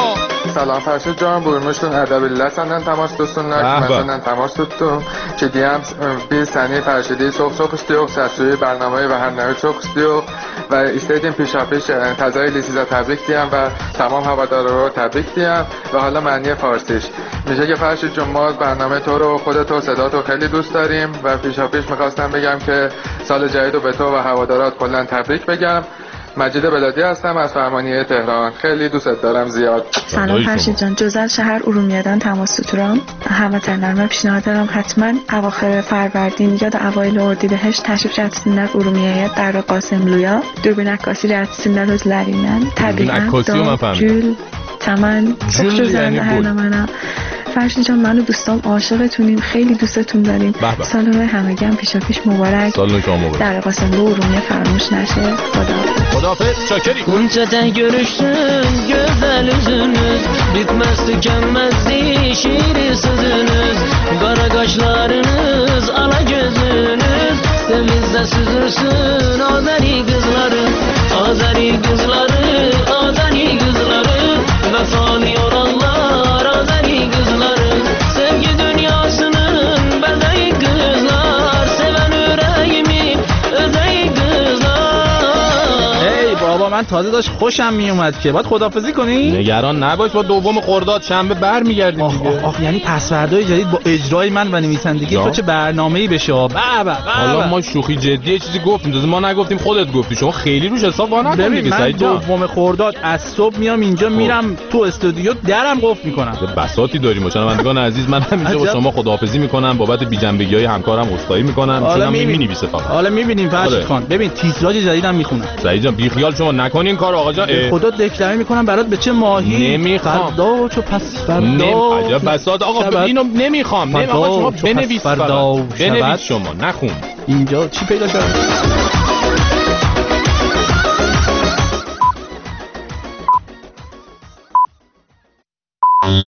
سلام فرشید جان buyurmuştun edebilirler senden temas tutsunlar ki ben senden temas tuttum ki diyem biz seni Ferşid'i çok istiyor sesli برنامه و هرنامه çok istiyor ve istediğim پیشاپیش تازه size tebrik diyem ve tamam هوادارا رو تبریک diyem و حالا معنی فارسیش میشه که فرشید جون ما برنامه تو رو خودت و صدا تو خیلی دوست داریم و پیشاپیش میخواستم بگم که سال جدید رو به تو و هوادارات کلا تبریک بگم. مجید بلادی هستم از فرمانیه تهران. خیلی دوست دارم زیاد. سلام فرشید جان جزل شهر ارومیه‌دان تماس tuturam. هموطنlarıma پیشنهاد دارم حتما اواخر فروردین یا در اوایل اردیبهشت تشریف رفتsinler Urumiyeye در قاسملویا دوربین عکاسی رفتsinler özlerinden طبیعت گل تمن خوش زنده فرشید جان من و دوستام عاشقتونیم خیلی دوستتون داریم سال نو همگی هم پیشاپیش مبارک در قاسملو ارومیه فراموش نشه خداحافظ شاکری اونجا ده görüştün güzel yüzünüz bitmez tükenmezdi şiiri sözünüz kara kaşlarınız ala gözünüz denizde süzülsün Azeri kızları Azeri kızları Azeri kızları vefanıyor Allah Azeri kızları sevgi dünyasının bezeyi kızlar seven yüreğimin özeyi kızlar. ای بابا من تازه داشت خوشم میومد که باید خدافظی کنی؟ نگران نباش با دوم خرداد شنبه برمیگردیم دیگه. آخ یعنی پسوردهای جدید با اجرای من و نویسندگی تو چه برنامه‌ای بشه. حالا ما شوخی جدی چیزی گفتیم ما نگفتیم خودت گفتی شما خیلی روش حساب نکن دیگه سعید جان. دوم خرداد از صبح میام اینجا میرم تو استودیو درم قفل میکنم. بساطی داریم شنوندگان عزیز من اینجا با شما خداحافظی میکنم بابت بی‌جنبگی‌های همکارم عذرخواهی میکنم چون من می‌نویسه فقط. حالا می‌بینیم فرشید خان ببین تیتراژ جدیدم میخونم. سعید جان بی خیال شما نکنین کار آقا جان. خدا دکلمه میکنم برات به چه ماهی فردا چو پس فردا عجب بساط آقا اینو نمیخوام آقا شما بنویس شما نخون اینجا چی پیدا شد